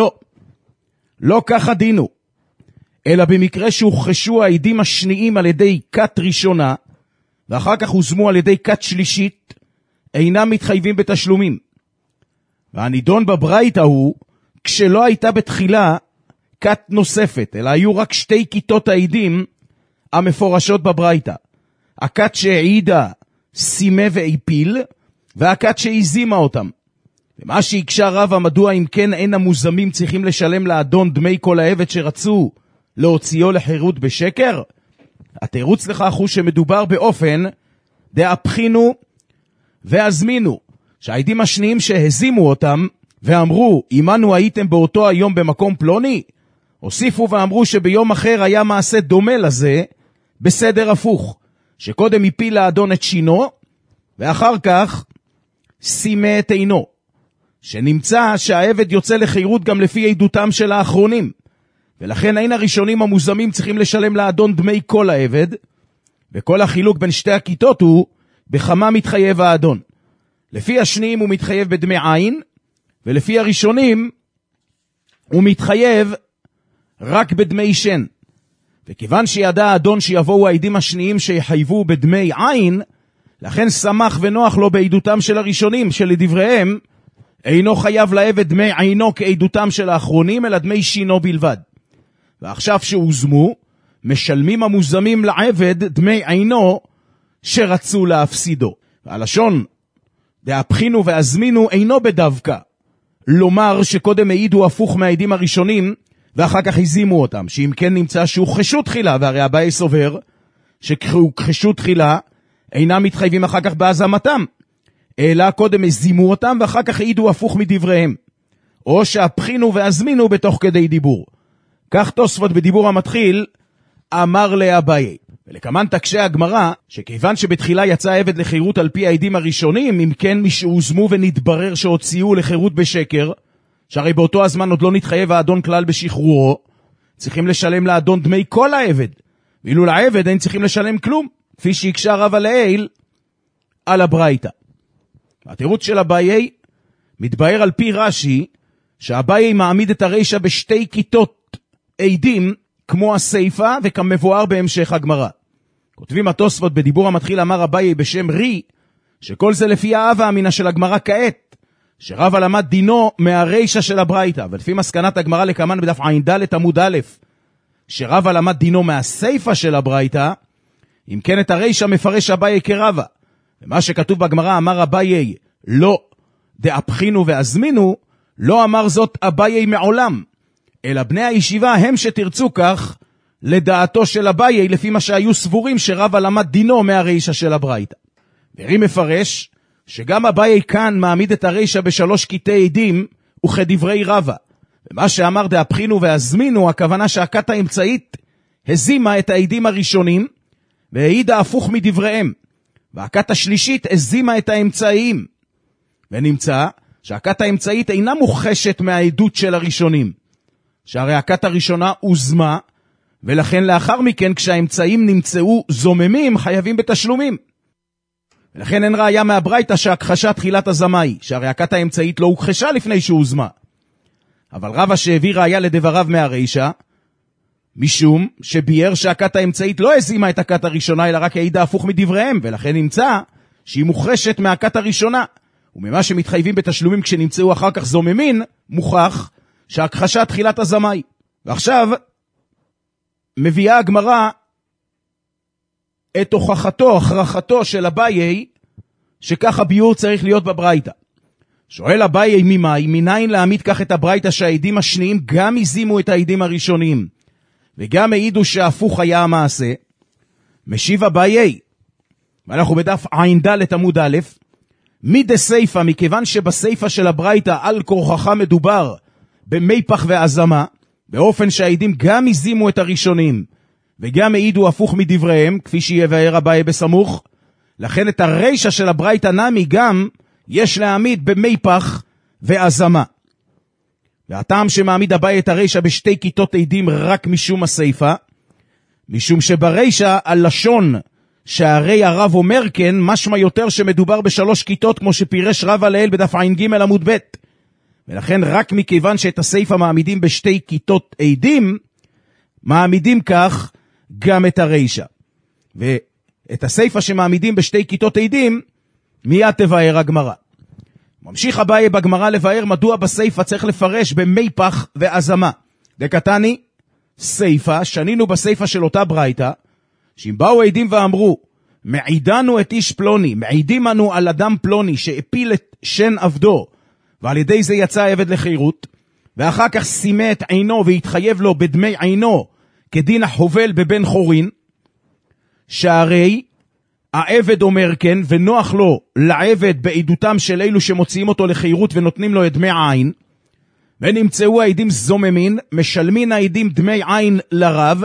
Speaker 4: לא ככה דינו, אלא במקרה שהוכחשו העדים השניים על ידי כת ראשונה, ואחר כך הוזמו על ידי כת שלישית, אינם מתחייבים בתשלומים. והנידון בברייתא הוא, כשלא הייתה בתחילה כת נוספת, אלא היו רק שתי כיתות העדים המפורשות בברייתא. הכת שהעידה סימה והפיל, והכת שהזימה אותם. ומה שהקשה רבא, מדוע אם כן אין המוזמים צריכים לשלם לאדון דמי כל העבד שרצו להוציאו לחירות בשקר? התירוץ לכך הוא שמדובר באופן דהפחינו והזמינו, שהעדים השניים שהזימו אותם ואמרו, עמנו הייתם באותו היום במקום פלוני, הוסיפו ואמרו שביום אחר היה מעשה דומה לזה, בסדר הפוך, שקודם הפיל לאדון את שינו, ואחר כך סימה את עינו, שנמצא שהעבד יוצא לחירות גם לפי עדותם של האחרונים, ולכן אין הראשונים המוזמים צריכים לשלם לאדון דמי כל העבד, וכל החילוק בין שתי הכיתות הוא, בכמה מתחייב האדון. לפי השניים הוא מתחייב בדמי עין, ולפי הראשונים הוא מתחייב רק בדמי שן. וכיוון שידע האדון שיבואו העדים השניים שיחייבו בדמי עין, לכן שמח ונוח לו בעדותם של הראשונים, שלדבריהם אינו חייב לעבד דמי עינו כעדותם של האחרונים, אלא דמי שינו בלבד. ועכשיו שהוזמו, משלמים המוזמים לעבד דמי עינו שרצו להפסידו. והלשון דהפחינו והזמינו אינו בדווקא לומר שקודם העידו הפוך מהעדים הראשונים ואחר כך הזימו אותם, שאם כן נמצא שהוכחשו תחילה, והרי אביי סובר שהוכחשו תחילה אינם מתחייבים אחר כך בהזמתם, אלא קודם הזימו אותם ואחר כך העידו הפוך מדבריהם, או שהפחינו והזמינו בתוך כדי דיבור. כך תוספות בדיבור המתחיל אמר לאביי. ולכמן תקשה הגמרא, שכיוון שבתחילה יצא עבד לחירות על פי העדים הראשונים, אם כן משהוזמו ונתברר שהוציאו לחירות בשקר, שהרי באותו הזמן עוד לא נתחייב האדון כלל בשחרורו, צריכים לשלם לאדון דמי כל העבד, ואילו לעבד אין צריכים לשלם כלום, כפי שהקשה רבא לעיל על הברייתא. התירוץ של אביי מתבהר על פי רש"י, שאביי מעמיד את הרישא בשתי כיתות עדים, כמו הסייפה וכמבואר בהמשך הגמרא. כותבים התוספות בדיבור המתחיל, אמר אביי בשם רי, שכל זה לפי האווה אמינה של הגמרא כעת, שרבא למד דינו מהרישא של הברייתא, ולפי מסקנת הגמרא לקמן בדף ע"ד עמוד א', שרבא למד דינו מהסייפה של הברייתא, אם כן את הרישא מפרש אביי כרבא. ומה שכתוב בגמרא אמר אביי לא דהפחינו והזמינו, לא אמר זאת אביי מעולם, אלא בני הישיבה הם שתרצו כך לדעתו של אביי, לפי מה שהיו סבורים שרבא למד דינו מהרישא של הברייתא. ורי מפרש שגם אביי כאן מעמיד את הרישא בשלוש קטעי עדים וכדברי רבא. ומה שאמר דהפחינו והזמינו, הכוונה שהכת האמצעית הזימה את העדים הראשונים והעידה הפוך מדבריהם, והכת השלישית הזימה את האמצעיים. ונמצא שהכת האמצעית אינה מוחשת מהעדות של הראשונים, שהרי הכת הראשונה הוזמה, ולכן לאחר מכן כשהאמצעים נמצאו זוממים חייבים בתשלומים. ולכן אין ראיה מהברייתא שהכחשה תחילת הזמאי, שהרי הכת האמצעית לא הוכחשה לפני שהוזמה. אבל רבא שהביא ראיה לדבריו מהרישא, משום שביאר שהכת האמצעית לא הזימה את הכת הראשונה, אלא רק העידה הפוך מדבריהם, ולכן נמצא שהיא מוחשת מהכת הראשונה. וממה שמתחייבים בתשלומים כשנמצאו אחר כך זוממין, מוכח שהכחשה תחילת הזמאי. ועכשיו מביאה הגמרא את הוכחתו, הכרחתו של אביי, שכך הביור צריך להיות בברייתא. שואל אביי ממאי, מניין להעמיד כך את הברייתא שהעדים השניים גם הזימו את העדים הראשונים, וגם העידו שהפוך היה המעשה? משיב אביי, ואנחנו בדף ע"ד עמוד א', מדסייפה, מכיוון שבסייפה של הברייתא על כורחך מדובר במיפח והזמה, באופן שהעדים גם הזימו את הראשונים, וגם העידו הפוך מדבריהם, כפי שיבאר אביי בסמוך, לכן את הרישא של הברייתא נמי גם יש להעמיד במיפח והזמה. והטעם שמעמיד אביי את הרישא בשתי כיתות עדים רק משום הסיפא, משום שברישא הלשון שהרי הרב אומר כן, משמע יותר שמדובר בשלוש כיתות, כמו שפירש רב הלל בדף ע"ג עמוד ב', ולכן רק מכיוון שאת הסיפא מעמידים בשתי כיתות עדים, מעמידים כך גם את הרישא. ואת הסיפא שמעמידים בשתי כיתות עדים, מיד תבאר הגמרא. ממשיך אביי בגמרא לבאר מדוע בסיפא צריך לפרש במיפח ועזמה. דקתני, סיפא, שנינו בסיפא של אותה ברייתא, שאם באו עדים ואמרו, מעידנו את איש פלוני, מעידים אנו על אדם פלוני שהפיל את שן עבדו, ועל ידי זה יצא עבד לחירות, ואחר כך שימה את עינו והתחייב לו בדמי עינו, כדין החובל בבן חורין, שהרי העבד אומר כן, ונוח לו לעבד בעדותם של אלו שמוציאים אותו לחירות ונותנים לו את דמי העין, ונמצאו העדים זוממין, משלמים העדים דמי עין לרב,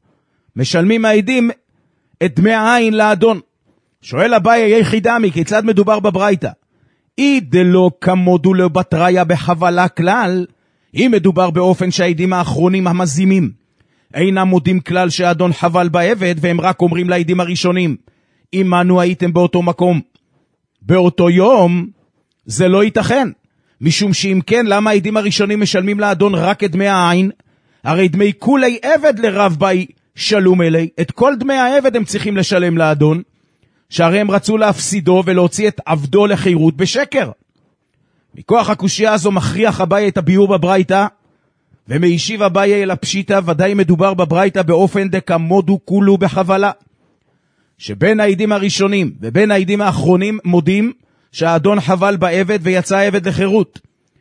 Speaker 4: משלמים העדים את דמי העין לאדון. שואל אביי יחידמי, כיצד מדובר בברייתא? אי דלא כמודו לבטריה בחבלה כלל, אם מדובר באופן שהעדים האחרונים המזימים אינם מודים כלל שהאדון חבל בעבד, והם רק אומרים לעדים הראשונים, עמנו הייתם באותו מקום באותו יום, זה לא ייתכן. משום שאם כן, למה העדים הראשונים משלמים לאדון רק את דמי העין? הרי דמי כולי עבד לרב בי שלום אלי, את כל דמי העבד הם צריכים לשלם לאדון, שהרי הם רצו להפסידו ולהוציא את עבדו לחירות בשקר. מכוח הקושיה הזו מכריח אביי את הביאור בברייתא, ומיישיב אביי אל הפשיטה, ודאי מדובר בברייתא באופן דקמודו כולו בחבלה, שבין העדים הראשונים ובין העדים האחרונים מודים שהאדון חבל בעבד ויצא עבד לחירות,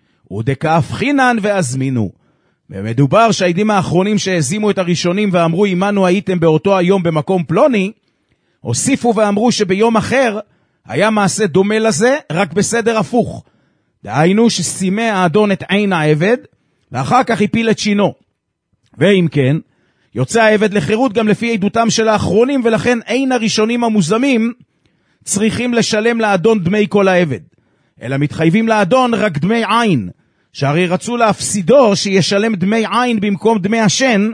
Speaker 4: ודקאבחינן ואזמינו, ומדובר שהעדים האחרונים שהזימו את הראשונים ואמרו עמנו הייתם באותו היום במקום פלוני, הוסיפו ואמרו שביום אחר היה מעשה דומה לזה, רק בסדר הפוך. דהיינו ששימה האדון את עין העבד, ואחר כך הפיל את שינו. ואם כן, יוצא העבד לחירות גם לפי עדותם של האחרונים, ולכן אין הראשונים המוזמים צריכים לשלם לאדון דמי כל העבד, אלא מתחייבים לאדון רק דמי עין, שהרי רצו להפסידו שישלם דמי עין במקום דמי השן,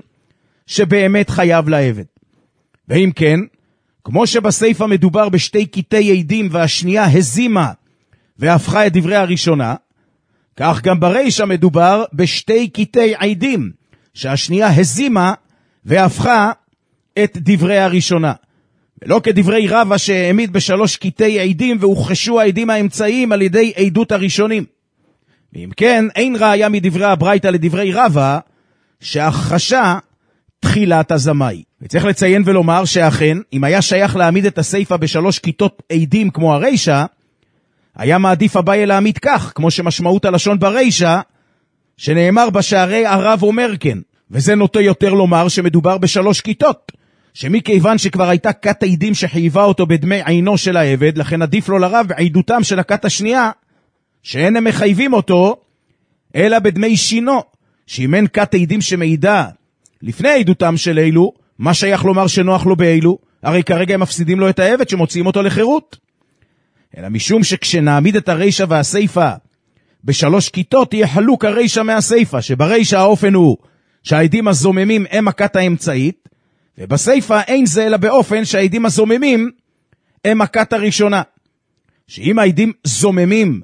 Speaker 4: שבאמת חייב לעבד. ואם כן, כמו שבסייפה מדובר בשתי קטעי עדים והשנייה הזימה והפכה את דברי הראשונה, כך גם ברישא מדובר בשתי קטעי עדים, שהשנייה הזימה והפכה את דברי הראשונה. ולא כדברי רבא שהעמיד בשלוש קטעי עדים והוכחשו העדים האמצעיים על ידי עדות הראשונים. ואם כן, אין ראיה מדברי הברייתא לדברי רבא שהכחשה תחילת הזמאי. וצריך לציין ולומר שאכן, אם היה שייך להעמיד את הסייפה בשלוש כיתות עדים כמו הרישא, היה מעדיף אביי להעמיד כך, כמו שמשמעות הלשון ברישא, שנאמר בשערי הרב אומר כן, וזה נוטה יותר לומר שמדובר בשלוש כיתות, שמכיוון שכבר הייתה כת עדים שחייבה אותו בדמי עינו של העבד, לכן עדיף לו לרב בעדותם של הכת השנייה, שאין הם מחייבים אותו, אלא בדמי שינו, שאם אין כת עדים שמעידה לפני עדותם של אלו, מה שייך לומר שנוח לו באלו? הרי כרגע הם מפסידים לו את העבד שמוציאים אותו לחירות. אלא משום שכשנעמיד את הרישא והסייפה בשלוש כיתות, יהיה חלוק הרישא מהסייפה, שברישא האופן הוא שהעדים הזוממים הם הכת האמצעית, ובסייפה אין זה אלא באופן שהעדים הזוממים הם הכת הראשונה. שאם העדים זוממים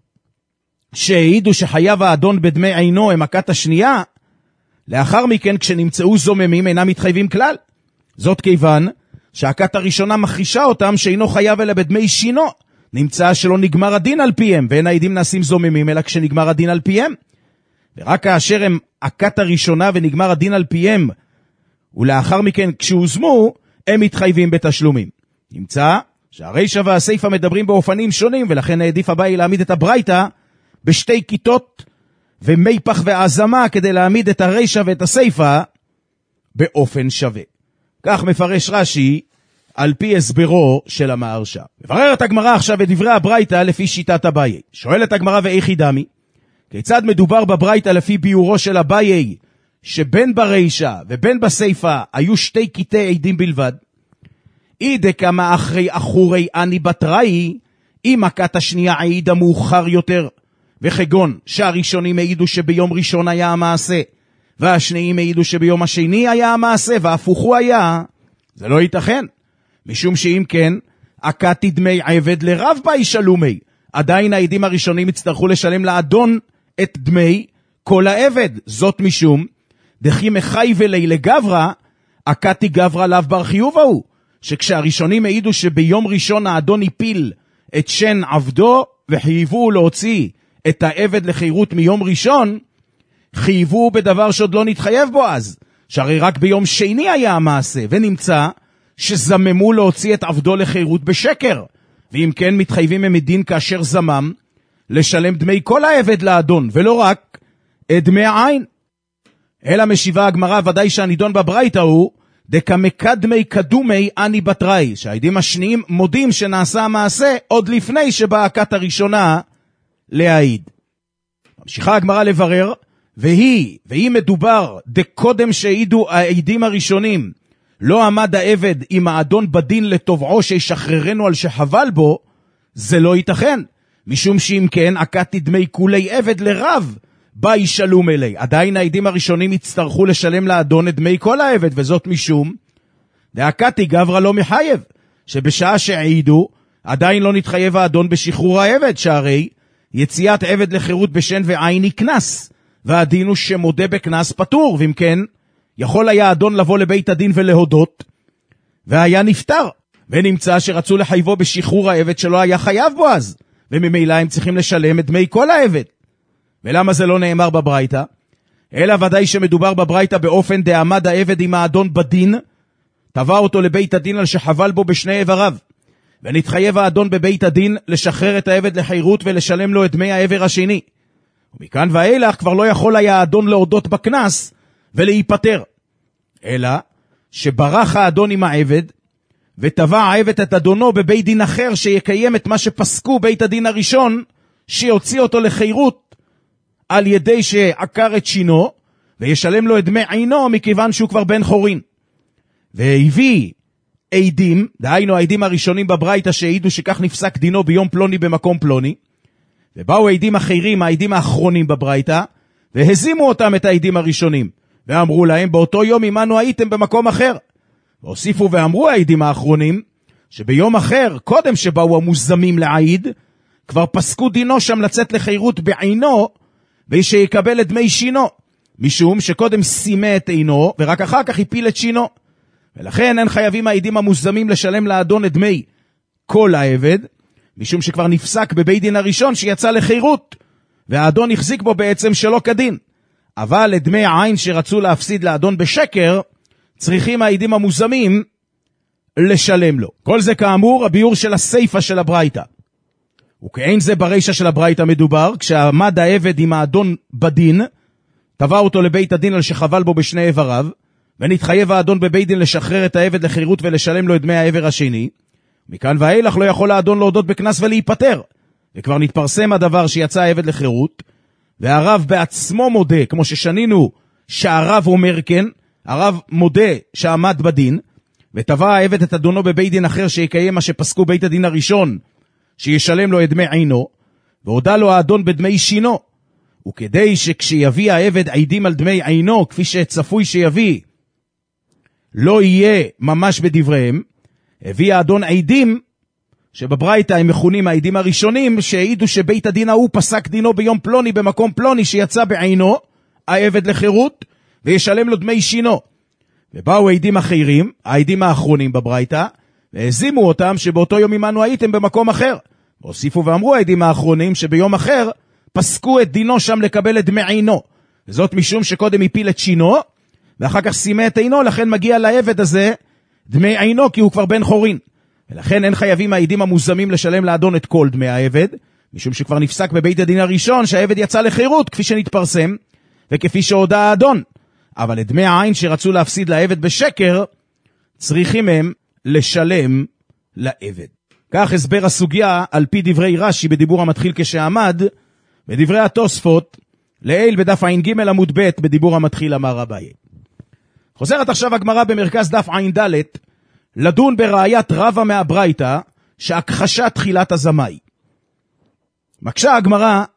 Speaker 4: שהעידו שחייב האדון בדמי עינו הם הכת השנייה, לאחר מכן כשנמצאו זוממים אינם מתחייבים כלל. זאת כיוון שהכת הראשונה מכחישה אותם שאינו חייב אלא בדמי שינו, נמצא שלא נגמר הדין על פיהם, ואין העדים נעשים זוממים אלא כשנגמר הדין על פיהם. ורק כאשר הם הכת הראשונה ונגמר הדין על פיהם, ולאחר מכן כשהוזמו, הם מתחייבים בתשלומים. נמצא שהרישא והסייפה מדברים באופנים שונים, ולכן העדיף אביי להעמיד את הברייתא בשתי כיתות ומיפח ועזמה, כדי להעמיד את הרישא ואת הסייפה באופן שווה. כך מפרש רש"י על פי הסברו של המהרש"א. מבררת הגמרא עכשיו את דברי הברייתא לפי שיטת אביי. שואלת הגמרא ואיכי דמי, כיצד מדובר בברייתא לפי ביורו של אביי, שבין ברישא ובין בסייפה היו שתי קטעי עדים בלבד? אידה כמה אחרי אחורי אני בתראי, אם הכת השנייה העידה מאוחר יותר, וכגון שהראשונים העידו שביום ראשון היה המעשה, והשניים העידו שביום השני היה המעשה, והפוך הוא היה, זה לא ייתכן. משום שאם כן, עקתי דמי עבד לרב באי שלומי. עדיין העדים הראשונים יצטרכו לשלם לאדון את דמי כל העבד. זאת משום, דכי מחי ולי לגברה, עקתי גברה לאו בר חיוב ההוא. שכשהראשונים העידו שביום ראשון האדון הפיל את שן עבדו, וחייבו להוציא את העבד לחירות מיום ראשון, חייבו בדבר שעוד לא נתחייב בו אז, שהרי רק ביום שני היה המעשה, ונמצא שזממו להוציא את עבדו לחירות בשקר, ואם כן מתחייבים ממדין כאשר זמם, לשלם דמי כל העבד לאדון, ולא רק את דמי העין. אלא משיבה הגמרא, ודאי שהנידון בברייתא הוא, דקמקדמי קדומי אני בתראי, שהעדים השניים מודים שנעשה המעשה עוד לפני שבאה הכת הראשונה להעיד. ממשיכה הגמרא לברר, והיא מדובר דקודם שהעידו העדים הראשונים, לא עמד העבד עם האדון בדין לתובעו שישחררנו על שחבל בו, זה לא ייתכן, משום שאם כן עקתי דמי כולי עבד לרב באי שלום אלי. עדיין העדים הראשונים יצטרכו לשלם לאדון את דמי כל העבד, וזאת משום דעקתי גברא לא מחייב, שבשעה שהעידו עדיין לא נתחייב האדון בשחרור העבד, שהרי יציאת עבד לחירות בשן ועין היא קנס, והדין הוא שמודה בקנס פטור, ואם כן יכול היה האדון לבוא לבית הדין ולהודות והיה נפטר, ונמצא שרצו לחייבו בשחרור העבד שלא היה חייב בו אז, וממילא הם צריכים לשלם את דמי כל העבד. ולמה זה לא נאמר בברייתא? אלא ודאי שמדובר בברייתא באופן דעמד העבד עם האדון בדין, תבע אותו לבית הדין על שחבל בו בשני עבריו, ונתחייב האדון בבית הדין לשחרר את העבד לחירות ולשלם לו את דמי העבר השני. ומכאן ואילך כבר לא יכול היה האדון להודות בקנס ולהיפטר, אלא שברח האדון עם העבד, ותבע העבד את אדונו בבית דין אחר שיקיים את מה שפסקו בית הדין הראשון, שיוציא אותו לחירות על ידי שעקר את שינו, וישלם לו את דמי עינו מכיוון שהוא כבר בן חורין. והביא עדים, דהיינו העדים הראשונים בברייתא שהעידו שכך נפסק דינו ביום פלוני במקום פלוני, ובאו העדים אחרים, העדים האחרונים בברייתא, והזימו אותם את העדים הראשונים, ואמרו להם באותו יום עמנו הייתם במקום אחר. והוסיפו ואמרו העדים האחרונים, שביום אחר, קודם שבאו המוזמים להעיד, כבר פסקו דינו שם לצאת לחירות בעינו, ושיקבל את דמי שינו, משום שקודם שימה את עינו, ורק אחר כך הפיל את שינו. ולכן אין חייבים העדים המוזמים לשלם לאדון את דמי כל העבד, משום שכבר נפסק בבית דין הראשון שיצא לחירות, והאדון החזיק בו בעצם שלא כדין. אבל את דמי העין שרצו להפסיד לאדון בשקר, צריכים העדים המוזמים לשלם לו. כל זה כאמור הביאור של הסייפה של הברייתא. וכאין זה ברישה של הברייתא מדובר, כשעמד העבד עם האדון בדין, תבע אותו לבית הדין על שחבל בו בשני עבריו, ונתחייב האדון בבית דין לשחרר את העבד לחירות ולשלם לו את דמי העבר השני. מכאן ואילך לא יכול האדון להודות בקנס ולהיפטר, וכבר נתפרסם הדבר שיצא העבד לחירות, והרב בעצמו מודה, כמו ששנינו שהרב אומר כן, הרב מודה שעמד בדין, ותבע העבד את אדונו בבית דין אחר שיקיים מה שפסקו בית הדין הראשון, שישלם לו את דמי עינו, והודע לו האדון בדמי שינו. וכדי שכשיביא העבד עדים על דמי עינו, כפי שצפוי שיביא, לא יהיה ממש בדבריהם, הביא האדון עדים, שבברייתא הם מכונים העדים הראשונים, שהעידו שבית הדין ההוא פסק דינו ביום פלוני במקום פלוני שיצא בעינו, העבד לחירות, וישלם לו דמי שינו. ובאו עדים אחרים, העדים האחרונים בברייתא, והזימו אותם שבאותו יום עמנו הייתם במקום אחר. והוסיפו ואמרו העדים האחרונים שביום אחר פסקו את דינו שם לקבל את דמי עינו. וזאת משום שקודם הפיל את שינו, ואחר כך שימה את עינו, לכן מגיע לעבד הזה דמי עינו כי הוא כבר בן חורין. ולכן אין חייבים העדים המוזמים לשלם לאדון את כל דמי העבד, משום שכבר נפסק בבית הדין הראשון שהעבד יצא לחירות כפי שנתפרסם, וכפי שהודע האדון. אבל את דמי העין שרצו להפסיד לעבד בשקר, צריכים הם לשלם לעבד. כך הסבר הסוגיה על פי דברי רש"י בדיבור המתחיל כשעמד, בדברי התוספות, לעיל בדף ע"ג עמוד ב' בדיבור המתחיל אמר אביי. חוזרת עכשיו הגמרא במרכז דף ע"ד, לדון בראיית רבא מהברייתא, שהכחשה תחילת הזמאי. מקשה הגמרא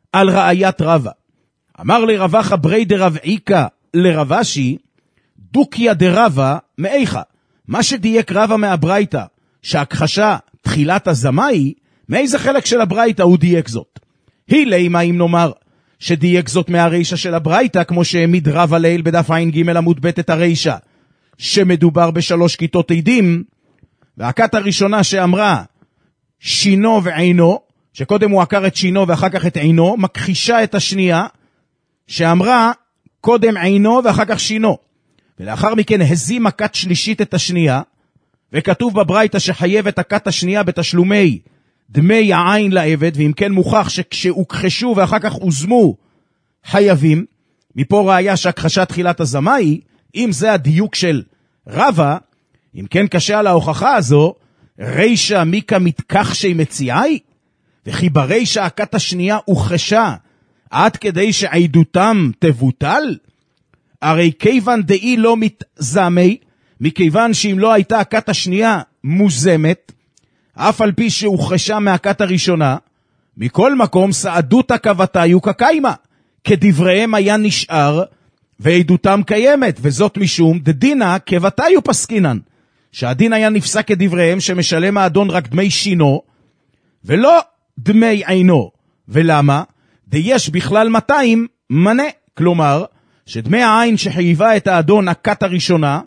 Speaker 4: על ראיית רבא. אמר לרבחה ברי דרב עיקה לרבשי, דוקיה דרבא מאיכה. מה שדייק רבא מהברייתא, שהכחשה תחילת הזמאי, מאיזה חלק של הברייתא הוא דייק זאת? היא לימה אם נאמר שדייק זאת מהרישה של הברייתא, כמו שהעמיד רבא ליל בדף עין ג' עמוד ב' את הרישה, שמדובר בשלוש כיתות עדים, והכת הראשונה שאמרה שינו ועינו, שקודם הוא עקר את שינו ואחר כך את עינו, מכחישה את השנייה, שאמרה קודם עינו ואחר כך שינו, ולאחר מכן הזימה כת שלישית את השנייה, וכתוב בברייתא שחייבת הכת השנייה בתשלומי דמי העין לעבד, ואם כן מוכח שכשהוכחשו ואחר כך הוזמו חייבים, מפה ראיה שהכחשה תחילת הזמאי, אם זה הדיוק של רבא, אם כן קשה על ההוכחה הזו, רישה מיקה מתכחשי מציאי, וכי ברישה הכת השנייה הוכחשה, עד כדי שעדותם תבוטל? הרי כיוון דאי לא מתזמי, מכיוון שאם לא הייתה הכת השנייה מוזמת, אף על פי שהוכחשה מהכת הראשונה, מכל מקום סעדותה כבתיו כקיימה, כדבריהם היה נשאר, ועדותם קיימת, וזאת משום דדינה כבתיו פסקינן, שהדין היה נפסק כדבריהם שמשלם האדון רק דמי שינו, ולא דמי עינו. ולמה? יש בכלל 200 מנה, כלומר, שדמי העין שחייבה את האדון הכת הראשונה,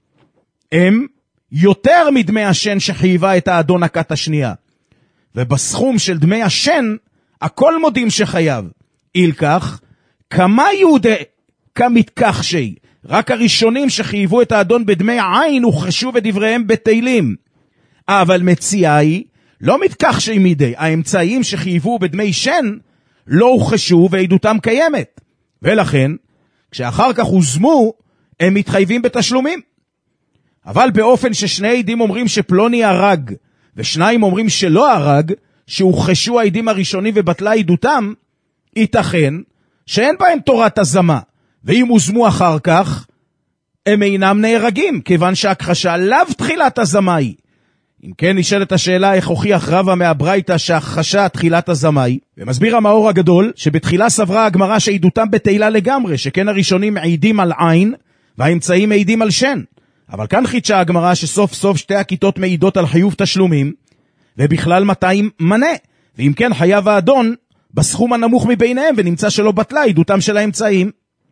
Speaker 4: הם יותר מדמי השן שחייבה את האדון הכת השנייה. ובסכום של דמי השן, הכל מודים שחייב. אילכך, כמה יהודי כמתכחשי, רק הראשונים שחייבו את האדון בדמי העין הוכחשו בדבריהם בתהילים. אבל מציאי, לא מתכחשי מידי, האמצעים שחייבו בדמי שן, לא הוכחשו ועדותם קיימת. ולכן, כשאחר כך הוזמו, הם מתחייבים בתשלומים. אבל באופן ששני עדים אומרים שפלוני הרג, ושניים אומרים שלא הרג, שהוכחשו העדים הראשונים ובטלה עדותם, ייתכן שאין בהם תורת הזמה, ואם הוזמו אחר כך, הם אינם נהרגים, כיוון שהכחשה לאו תחילת הזמאי. אם כן נשאלת השאלה איך הוכיח רבא מהברייתא שהכחשה תחילת הזמאי, ומסביר המאור הגדול שבתחילה סברה הגמרא שעדותם בתהילה לגמרי, שכן הראשונים מעידים על עין, והאמצעים מעידים על שן. אבל כאן חידשה הגמרא שסוף סוף שתי הכיתות מעידות על חיוב תשלומים, ובכלל 200 מנה, ואם כן חייב האדון בסכום הנמוך מביניהם, ונמצא שלא בטלה עדותם של האמצעים.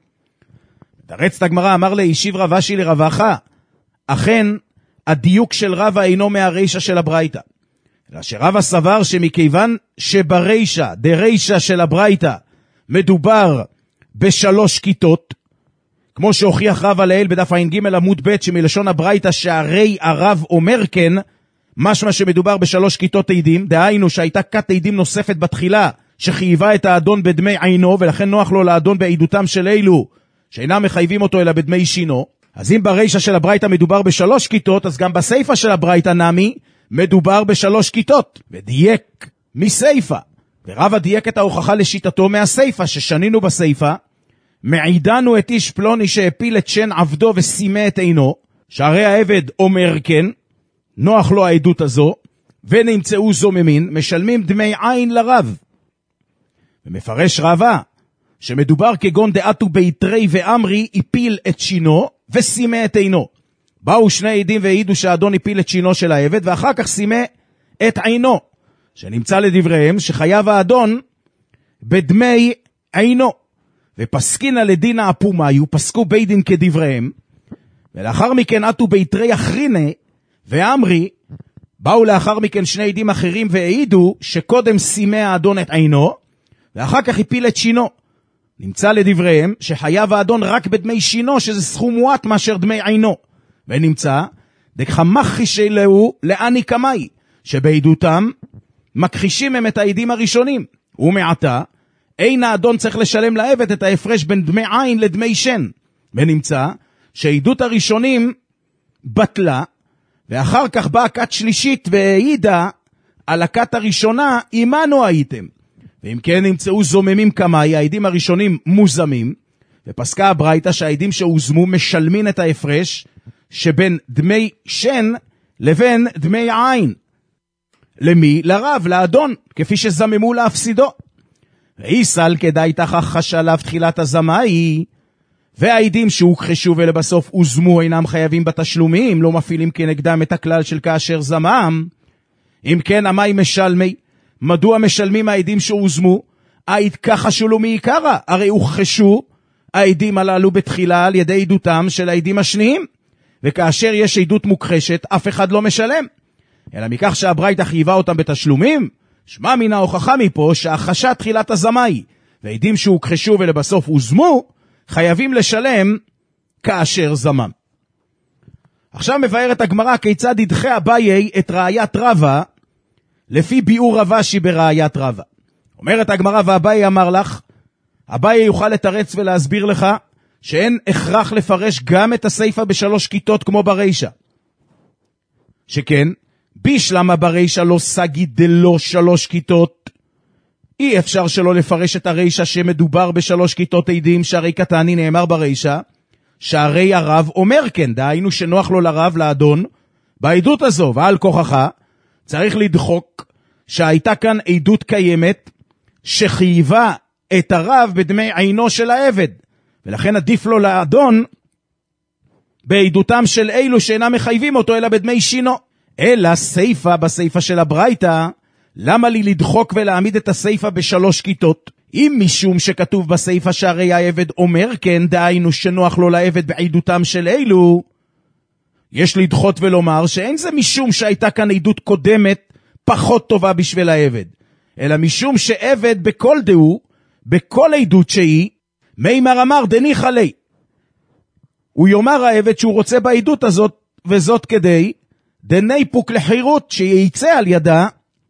Speaker 4: תרצת הגמרא, אמר להשיב רבשי לרבחה, אכן הדיוק של רבא אינו מהרישה של הברייתא, אלא שרבא סבר שמכיוון שברישה, דרישה של הברייתא, מדובר בשלוש כיתות, כמו שהוכיח רבא לעיל בדף עין ג' עמוד ב' שמלשון הברייתא שהרי הרב אומר כן, משמע שמדובר בשלוש כיתות עדים, דהיינו שהייתה כת עדים נוספת בתחילה, שחייבה את האדון בדמי עינו, ולכן נוח לו לאדון בעדותם של אלו, שאינם מחייבים אותו אלא בדמי שינו. אז אם ברישה של הברייתא מדובר בשלוש כיתות, אז גם בסייפה של הברייתא נמי מדובר בשלוש כיתות, ודייק מסייפה. ורבא דייק את ההוכחה לשיטתו מהסייפה, ששנינו בסייפה, מעידנו את איש פלוני שהפיל את שן עבדו ושימה את עינו, שהרי העבד אומר כן, נוח לו העדות הזו, ונמצאו זוממין, משלמים דמי עין לרב. ומפרש רבא, שמדובר כגון דעתו ביתרי ואמרי, הפיל את שינו ושימה את עינו. באו שני עדים והעידו שהאדון הפיל את שינו של העבד, ואחר כך שימה את עינו, שנמצא לדבריהם שחייב האדון בדמי עינו. ופסקינה לדינה אפומיו, פסקו בית דין כדבריהם, ולאחר מכן עתו ביתרי אחרינה ואמרי, באו לאחר מכן שני עדים אחרים והעידו שקודם שימה האדון את עינו, ואחר כך הפיל את שינו. נמצא לדבריהם שחייב האדון רק בדמי שינו, שזה סכום מועט מאשר דמי עינו. ונמצא דחמחישי לו לאני קמאי, שבעדותם מכחישים הם את העדים הראשונים, ומעתה אין האדון צריך לשלם לעבד את ההפרש בין דמי עין לדמי שן. ונמצא שעדות הראשונים בטלה, ואחר כך באה כת שלישית והעידה על הכת הראשונה, עמנו הייתם. ואם כן נמצאו זוממים כמאי, העדים הראשונים מוזמים, ופסקה הברייתא שהעדים שהוזמו משלמים את ההפרש שבין דמי שן לבין דמי עין. למי? לרב, לאדון, כפי שזממו להפסידו. ואיסל כדאי תחך חשליו תחילת הזמאי, והעדים שהוכחשו ולבסוף הוזמו אינם חייבים בתשלומים, לא מפעילים כנגדם את הכלל של כאשר זמם. אם כן, המאי משלמי, מדוע משלמים העדים שהוזמו? העד כחשו לו מעיקרא, הרי הוכחשו העדים הללו בתחילה על ידי עדותם של העדים השניים, וכאשר יש עדות מוכחשת אף אחד לא משלם, אלא מכך שהברייתא חייבה אותם בתשלומים. שמע מן ההוכחה מפה שהחשת תחילת הזמאי ועדים שהוכחשו ולבסוף הוזמו חייבים לשלם כאשר זמם. עכשיו מבארת הגמרא כיצד ידחה אביי את ראיית רבא לפי ביאור רבשי בראיית רבא. אומרת הגמרא, ואביי אמר לך, אביי יוכל לתרץ ולהסביר לך שאין הכרח לפרש גם את הסיפא בשלוש כיתות כמו ברישא, שכן בישלמה ברישא לא סגי דלא שלוש כיתות, אי אפשר שלא לפרש את הרישא שמדובר בשלוש כיתות עדים, שהרי קטני נאמר ברישא שהרי הרב אומר כן, דהיינו שנוח לו לרב לאדון בעדות הזו, ועל כוחך צריך לדחוק שהייתה כאן עדות קיימת שחייבה את הרב בדמי עינו של העבד, ולכן עדיף לו לאדון בעדותם של אלו שאינם מחייבים אותו אלא בדמי שינו. אלא סייפה בסייפה של הברייתא, למה לי לדחוק ולהעמיד את הסייפה בשלוש כיתות? אם משום שכתוב בסייפה שהרי העבד אומר כן, דהיינו שנוח לו לעבד בעדותם של אלו, יש לדחות ולומר שאין זה משום שהייתה כאן עדות קודמת פחות טובה בשביל העבד, אלא משום שעבד בכל דהו, בכל עדות שהיא, מימר אמר דניחא ליה, הוא יאמר העבד שהוא רוצה בעדות הזאת, וזאת כדי דניפוק לחירות, שייצא על ידה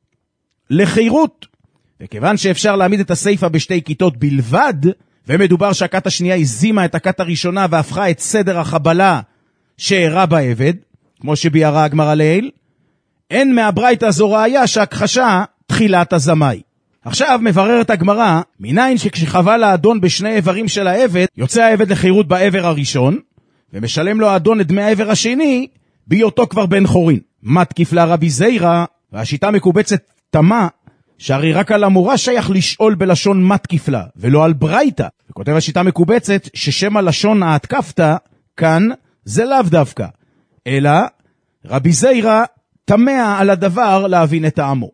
Speaker 4: לחירות. וכיוון שאפשר להעמיד את הסייפה בשתי כיתות בלבד, ומדובר שהכת השנייה הזימה את הכת הראשונה והפכה את סדר החבלה שאירע בעבד, כמו שביארה הגמרא לעיל, אין מהברייתא הזו ראיה שהכחשה תחילת הזמאי. עכשיו מבררת הגמרא, מניין שכשחבל האדון בשני איברים של העבד, יוצא העבד לחירות בעבר הראשון, ומשלם לו האדון את דמי העבר השני, בהיותו כבר בן חורין. מתקיף לה רבי זיירא, והשיטה מקובצת תמה, שהרי רק על המורה שייך לשאול בלשון מתקיף לה, ולא על ברייתא. וכותב השיטה מקובצת, ששם הלשון ההתקפת, כאן זה לאו דווקא, אלא רבי זיירא תמה על הדבר להבין את טעמו.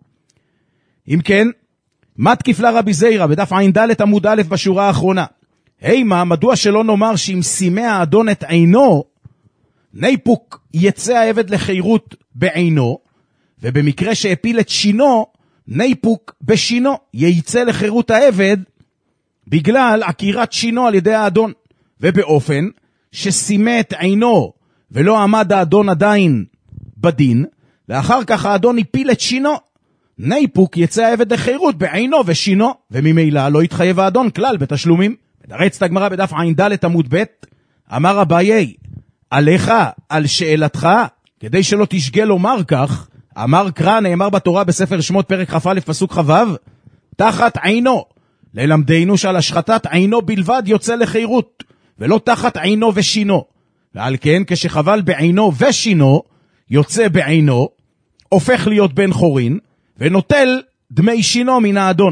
Speaker 4: אם כן, מתקיף לה רבי זיירא בדף ע"ד עמוד א' בשורה האחרונה. הימה, מדוע שלא נאמר שאם שימא האדון את עינו, ניפוק יצא העבד לחירות בעינו, ובמקרה שהפיל את שינו, ניפוק בשינו ייצא לחירות העבד בגלל עקירת שינו על ידי האדון, ובאופן ששימא את עינו ולא עמד האדון עדיין בדין, ואחר כך האדון הפיל את שינו, ניפוק יצא העבד לחירות בעינו ושינו, וממילא לא יתחייב האדון כלל בתשלומים. מדרצת הגמרא בדף ע"ד עמוד ב', אמר אביי, עליך, על שאלתך, כדי שלא תשגה לומר כך, אמר קרא, נאמר בתורה בספר שמות פרק כ"א פסוק כ"ו, תחת עינו, ללמדנו שעל השחטת עינו בלבד יוצא לחירות, ולא תחת עינו ושינו. ועל כן כשחבל בעינו ושינו, יוצא בעינו, הופך להיות בן חורין, ונוטל דמי שינו מן האדון.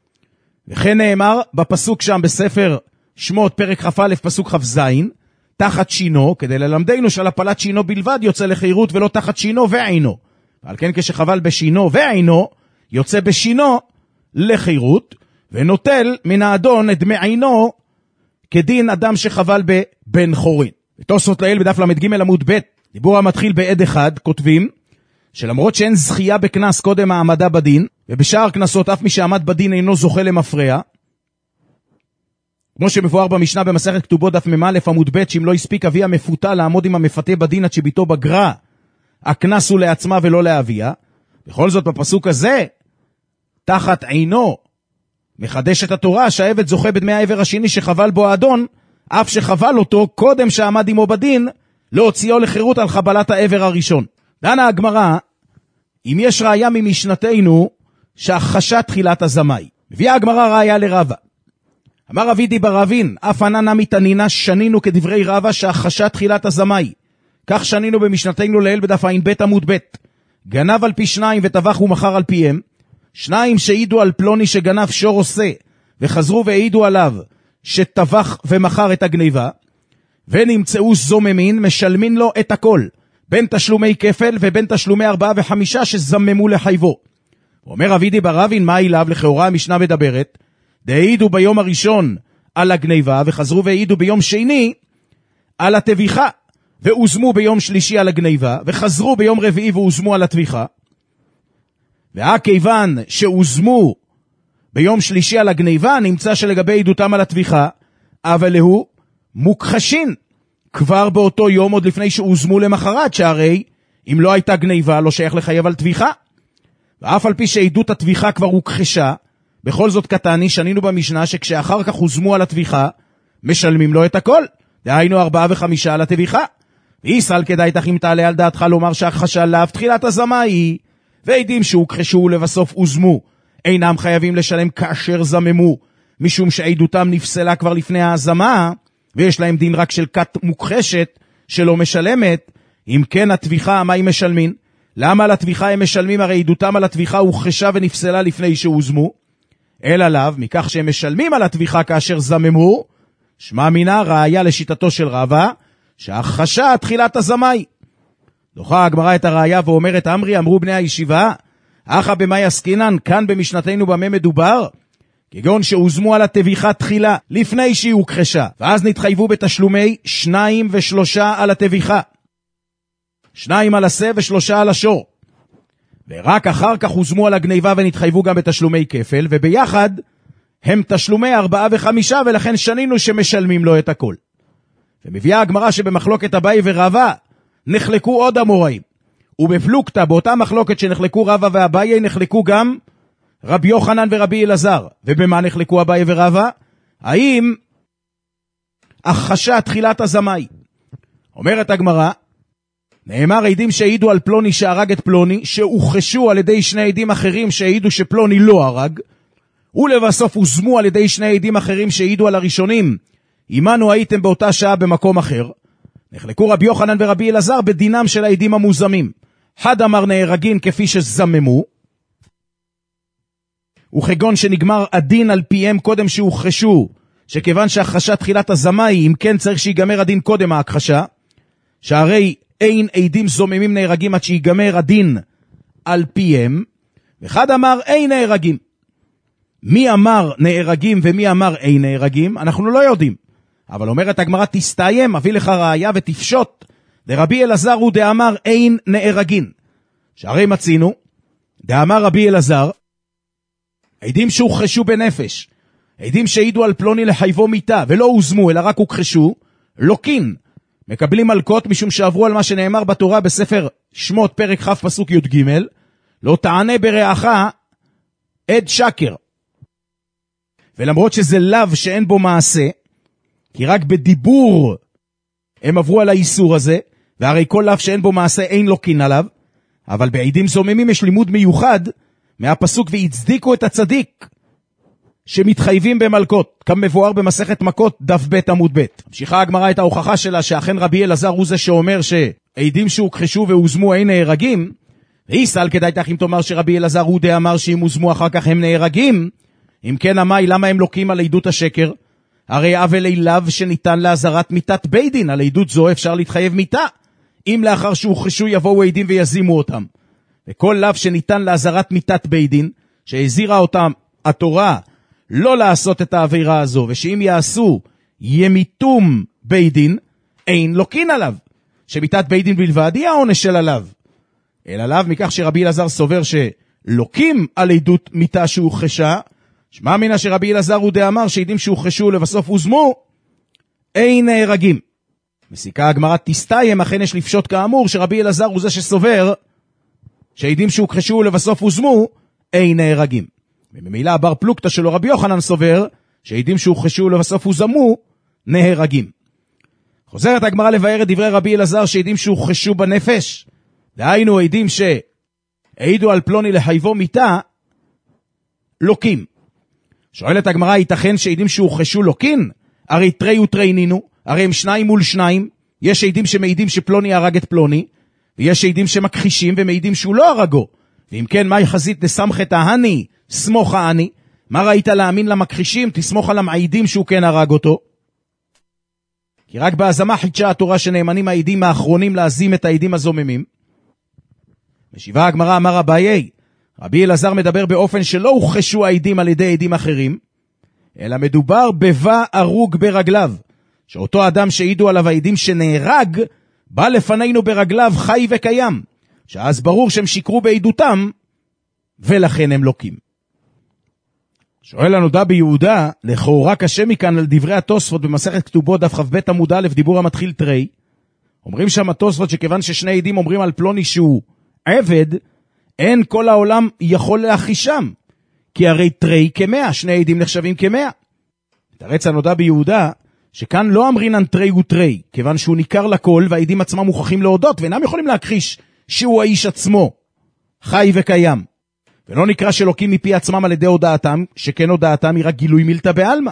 Speaker 4: וכן נאמר בפסוק שם בספר שמות פרק כ"א פסוק כ"ז, תחת שינו, כדי ללמדנו שעל הפלת שינו בלבד יוצא לחירות ולא תחת שינו ועינו. ועל כן כשחבל בשינו ועינו, יוצא בשינו לחירות, ונוטל מן האדון את דמי עינו, כדין אדם שחבל בבן חורין. ותוספות לעיל בדף למד ג' עמוד ב', דיבור המתחיל בעד אחד, כותבים, שלמרות שאין זכייה בכנס קודם העמדה בדין, ובשאר כנסות אף מי שעמד בדין אינו זוכה למפרע, כמו שמבואר במשנה במסכת כתובות דף מ"א עמוד ב', שאם לא הספיק אביה מפותה לעמוד עם המפתה בדין עד שביתו בגרה, הכנס הוא לעצמה ולא לאביה. בכל זאת בפסוק הזה, תחת עינו, מחדש את התורה שהעבד זוכה בדמי העבר השני שחבל בו האדון, אף שחבל אותו קודם שעמד עמו בדין, לא הוציאו לחירות על חבלת העבר הראשון. דנה הגמרא, אם יש ראיה ממשנתנו שהכחשת תחילת הזמאי. מביאה הגמרא ראיה לרבא. אמר רבי דיבר רבין, אף עננה מתענינה, שנינו כדברי רבא שהכחשת תחילת הזמאי. כך שנינו במשנתנו לעיל בדף ע"ב עמוד ב', גנב על פי שניים וטבח ומכר על פיהם, שניים שהעידו על פלוני שגנב שור עושה, וחזרו והעידו עליו שטבח ומכר את הגניבה, ונמצאו זוממין, משלמין לו את הכל, בין תשלומי כפל ובין תשלומי 4 ו5 שזממו לחייבו. אומר רבידי ברבין, מה אליו? לכאורה המשנה מדברת, דהעידו ביום הראשון על הגניבה, וחזרו והעידו ביום שני על הטביחה, והוזמו ביום שלישי על הגניבה, וחזרו ביום רביעי והוזמו על הטביחה. והכיוון שהוזמו ביום שלישי על הגניבה, נמצא שלגבי עדותם על הטביחה, אבל הוא מוכחשין כבר באותו יום עוד לפני שהוזמו למחרת, שהרי אם לא הייתה גניבה לא שייך לחייב על טביחה. ואף על פי שעדות הטביחה כבר הוכחשה, בכל זאת קטני, שנינו במשנה שכשאחר כך הוזמו על הטביחה, משלמים לו את הכל, דהיינו 4 ו5 על הטביחה. ויסל כדאי תחים תעלה על דעתך לומר שהכחשה לאו תחילת הזמה היא, ועדים שהוכחשו ולבסוף הוזמו, אינם חייבים לשלם כאשר זממו, משום שעדותם נפסלה כבר לפני ההזמה, ויש להם דין רק של כת מוכחשת שלא משלמת. אם כן הטביחה, מה היא משלמים? למה על הטביחה הם משלמים? הרי עדותם על הטביחה הוכחשה ונפסלה לפני שהוזמו, אלא לאו, מכך שהם משלמים על הטביחה כאשר זממו, שמע מינה ראיה לשיטתו של רבא, שהכחשה תחילת הזמאי. דוחה הגמרא את הראיה ואומרת, אמרי אמרו בני הישיבה, אחא במאי עסקינן, כאן במשנתנו במה מדובר? כגון שהוזמו על הטביחה תחילה, לפני שהיא הוכחשה, ואז נתחייבו בתשלומי 2 ו3 על הטביחה. 2 על השה ו3 על השור. ורק אחר כך הוזמו על הגניבה ונתחייבו גם בתשלומי כפל, וביחד הם תשלומי 4 ו5, ולכן שנינו שמשלמים לו את הכל. ומביאה הגמרא שבמחלוקת אביי ורבא נחלקו עוד אמוראים, ובפלוגתא באותה מחלוקת שנחלקו רבא ואביי נחלקו גם רבי יוחנן ורבי אלעזר. ובמה נחלקו אביי ורבא? האם הכחשה תחילת הזמאי? אומרת הגמרא, נאמר עדים שהעידו על פלוני שהרג את פלוני, שהוכחשו על ידי 2 עדים אחרים שהעידו שפלוני לא הרג, ולבסוף הוזמו על ידי 2 עדים אחרים שהעידו על הראשונים, עמנו הייתם באותה שעה במקום אחר. נחלקו רבי יוחנן ורבי אלעזר בדינם של העדים המוזמים. אחד אמר נהרגים כפי שזממו, וכגון שנגמר הדין על פיהם קודם שהוכחשו, שכיוון שהכחשה תחילת הזמאי, אם כן צריך שיגמר הדין קודם ההכחשה, שהרי אין עדים זוממים נהרגים עד שיגמר הדין על פיהם. ואחד אמר אין נהרגים. מי אמר נהרגים ומי אמר אין נהרגים אנחנו לא יודעים, אבל אומרת הגמרא, תסתיים, הביא לך ראיה ותפשוט. דרבי אלעזר הוא דאמר אין נהרגים, שהרי מצינו דאמר רבי אלעזר עדים שהוכחשו בנפש, עדים שהעידו על פלוני לחייבו מיתה ולא הוזמו אלא רק הוכחשו, לוקין, מקבלים מלכות, משום שעברו על מה שנאמר בתורה בספר שמות פרק כ' פסוק י"ג, לא תענה ברעך עד שקר. ולמרות שזה לאו שאין בו מעשה, כי רק בדיבור הם עברו על האיסור הזה, והרי כל לאו שאין בו מעשה אין לוקין עליו, אבל בעדים זוממים יש לימוד מיוחד מהפסוק והצדיקו את הצדיק שמתחייבים במלכות, כמבואר במסכת מכות דף ב' עמוד ב'. המשיכה הגמרא את ההוכחה שלה שאכן רבי אלעזר הוא זה שאומר שעדים שהוכחשו והוזמו אין נהרגים, ויסל כדאי תחים תאמר שרבי אלעזר הוא דאמר שאם הוזמו אחר כך הם נהרגים. אם כן המאי, למה הם לוקים על עדות השקר? הרי אבל אליו שניתן להזרת מיתת בית דין, על עדות זו אפשר להתחייב מיתה, אם לאחר שהוכחשו יבואו עדים ויזימו אותם. וכל לאו שניתן להזרת מיתת בית דין, שהזירה אותם התורה לא לעשות את העבירה הזו, ושאם יעשו ימיתום בית דין, אין לוקין עליו, שמיתת בית דין בלבד היא העונש של עליו. אלא לאו מכך שרבי אלעזר סובר שלוקים על עדות מיתה שהוכחשה, שמע מינה שרבי אלעזר הוא דאמר שעדים שהוכחשו לבסוף הוזמו אין נהרגים. מסיקה הגמרא, תסתיים, אכן יש לפשוט כאמור שרבי אלעזר הוא זה שסובר שעדים שהוכחשו לבסוף הוזמו אין נהרגים. וממילא בר פלוגתא שלו רבי יוחנן סובר שעדים שהוכחשו לבסוף הוזמו נהרגים. חוזרת הגמרא לבאר את דברי רבי אלעזר שעדים שהוכחשו בנפש, דהיינו עדים שהעידו על פלוני לחייבו מיתה, לוקים. שואלת הגמרא, ייתכן שעדים שהוכחשו לוקין? הרי תרי ותרי נינו, הרי הם 2 מול 2, יש עדים שמעידים שפלוני הרג את פלוני, ויש עדים שמכחישים ומעידים שהוא לא הרגו. ואם כן, מהי חזית דסמכת ההני סמוך העני? מה ראית להאמין למכחישים? תסמוך על המעידים שהוא כן הרג אותו. כי רק בהזמה חידשה התורה שנאמנים העדים האחרונים להזים את העדים הזוממים. משיבה הגמרא, אמר אביי, רבי אלעזר מדבר באופן שלא הוכחשו העדים על ידי עדים אחרים, אלא מדובר בבא הרוג ברגליו, שאותו אדם שהעידו עליו העדים שנהרג, בא לפנינו ברגליו חי וקיים, שאז ברור שהם שיקרו בעדותם, ולכן הם לוקים. שואל הנודע ביהודה, לכאורה קשה מכאן על דברי התוספות במסכת כתובות דף כ"ב עמוד א', דיבור המתחיל תרי. אומרים שם התוספות שכיוון ששני עדים אומרים על פלוני שהוא עבד, אין כל העולם יכול להחישם, כי הרי תרי כ100, שני עדים נחשבים כ100. תרץ הנודע ביהודה, שכאן לא אמרינן תרי הוא תרי, כיוון שהוא ניכר לכל והעדים עצמם מוכרחים להודות, ואינם יכולים להכחיש שהוא האיש עצמו, חי וקיים. ולא נקרא שלוקים מפי עצמם על ידי הודעתם, שכן הודעתם היא רק גילוי מילתא בעלמא.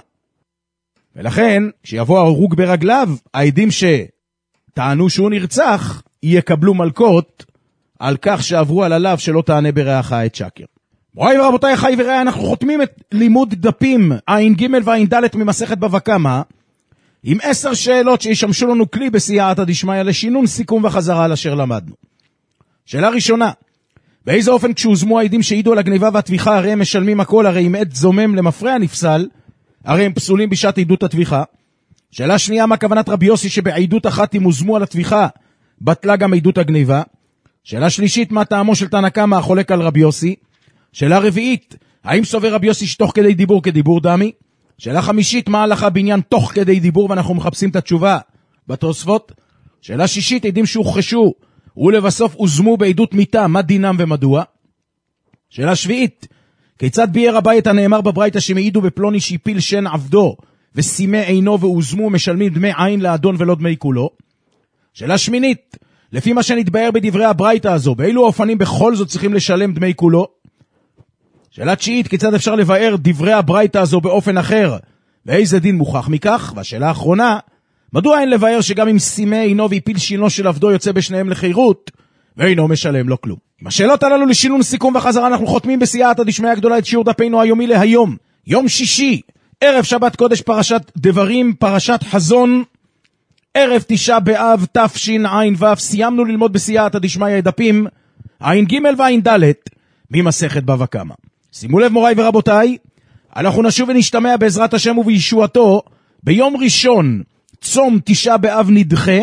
Speaker 4: ולכן, כשיבוא הרוג ברגליו, העדים שטענו שהוא נרצח, יקבלו מלכות על כך שעברו על עליו שלא תענה ברעך את שקר. מוריי ורבותיי, חי ורעי, אנחנו חותמים את לימוד דפים עין ג' ועין ד' ממסכת בבא קמא, עם 10 שאלות שישמשו לנו כלי בסייעתא דשמיא לשינון סיכום וחזרה על אשר למדנו. שאלה ראשונה, באיזה אופן כשהוזמו העדים שהעידו על הגניבה והטביחה, הרי הם משלמים הכל, הרי אם עד זומם למפרע נפסל, הרי הם פסולים בשעת עדות הטביחה. שאלה שנייה, מה כוונת רבי יוסי שבעדות אחת אם הוזמו על הטביחה, בטלה גם עדות הגניבה. שאלה שלישית, מה טעמו של תנא קמא החולק על רבי יוסי. שאלה רביעית, האם סובר רבי יוסי שתוך כדי דיבור כדיבור דמי. שאלה חמישית, מה ההלכה בעניין תוך כדי דיבור, ואנחנו מחפשים את התשובה בתוספות. שאלה שישית, עדים שהוכחשו ולבסוף הוזמו בעדות מיתה, מה דינם ומדוע. שאלה שביעית, כיצד ביאר אביי את הנאמר בברייתא שמעידו בפלוני שהפיל שן עבדו ושימי עינו והוזמו משלמים דמי עין לאדון ולא דמי כולו. שאלה שמינית, לפי מה שנתבאר בדברי הברייתא הזו, באילו אופנים בכל זאת צריכים לשלם דמי כולו. שאלה תשיעית, כיצד אפשר לבאר דברי הברייתא הזו באופן אחר, ואיזה דין מוכח מכך. והשאלה האחרונה, מדוע אין לבאר שגם אם שימי עינו והפיל שינו של עבדו יוצא בשניהם לחירות, ואינו משלם לו כלום. עם השאלות הללו לשינון סיכום וחזרה אנחנו חותמים בסייעתא דשמיא הגדולה את שיעור דפינו היומי להיום, יום שישי, ערב שבת קודש פרשת דברים, פרשת חזון, ערב 9 באב תשע"ו. סיימנו ללמוד בסייעתא דשמיא דפים עין ג' ועין ד' ממסכת בבא קמא. שימו לב מוריי ורבותיי, אנחנו נשוב ונשתמע בעזרת השם ובישועתו ביום ראשון, צום 9 באב נדחה,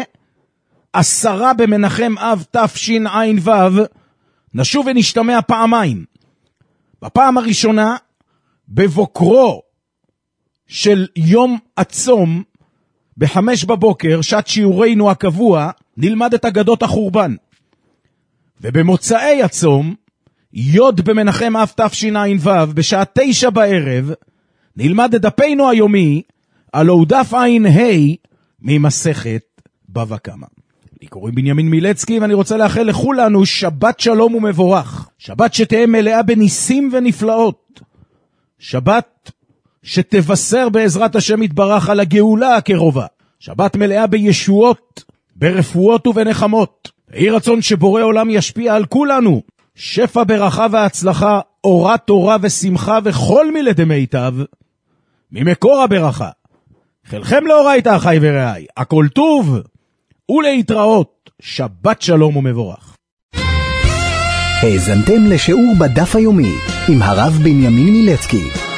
Speaker 4: 10 במנחם אב תשע"ו, נשוב ונשתמע פעמיים. בפעם הראשונה, בבוקרו של יום הצום, ב5 בבוקר, שעת שיעורנו הקבוע, נלמד את אגדות החורבן. ובמוצאי הצום, יוד במנחם אב תשע"ו, בשעה 9 בערב, נלמד את דפינו היומי, הלוא דף עין ה' ממסכת בבא קמא. לי קוראים בנימין מילצקי, ואני רוצה לאחל לכולנו שבת שלום ומבורך. שבת שתהיה מלאה בניסים ונפלאות. שבת שתבשר בעזרת השם יתברך על הגאולה הקרובה. שבת מלאה בישועות, ברפואות ובנחמות. יהי רצון שבורא עולם ישפיע על כולנו. שפע ברכה והצלחה, אורה תורה ושמחה וכל מילי דמיטב, ממקור הברכה. חלכם לאורייתא אחי ורעי, הכל טוב ולהתראות. שבת שלום ומבורך.
Speaker 3: האזנתם לשיעור בדף היומי עם הרב בנימין מילצקי.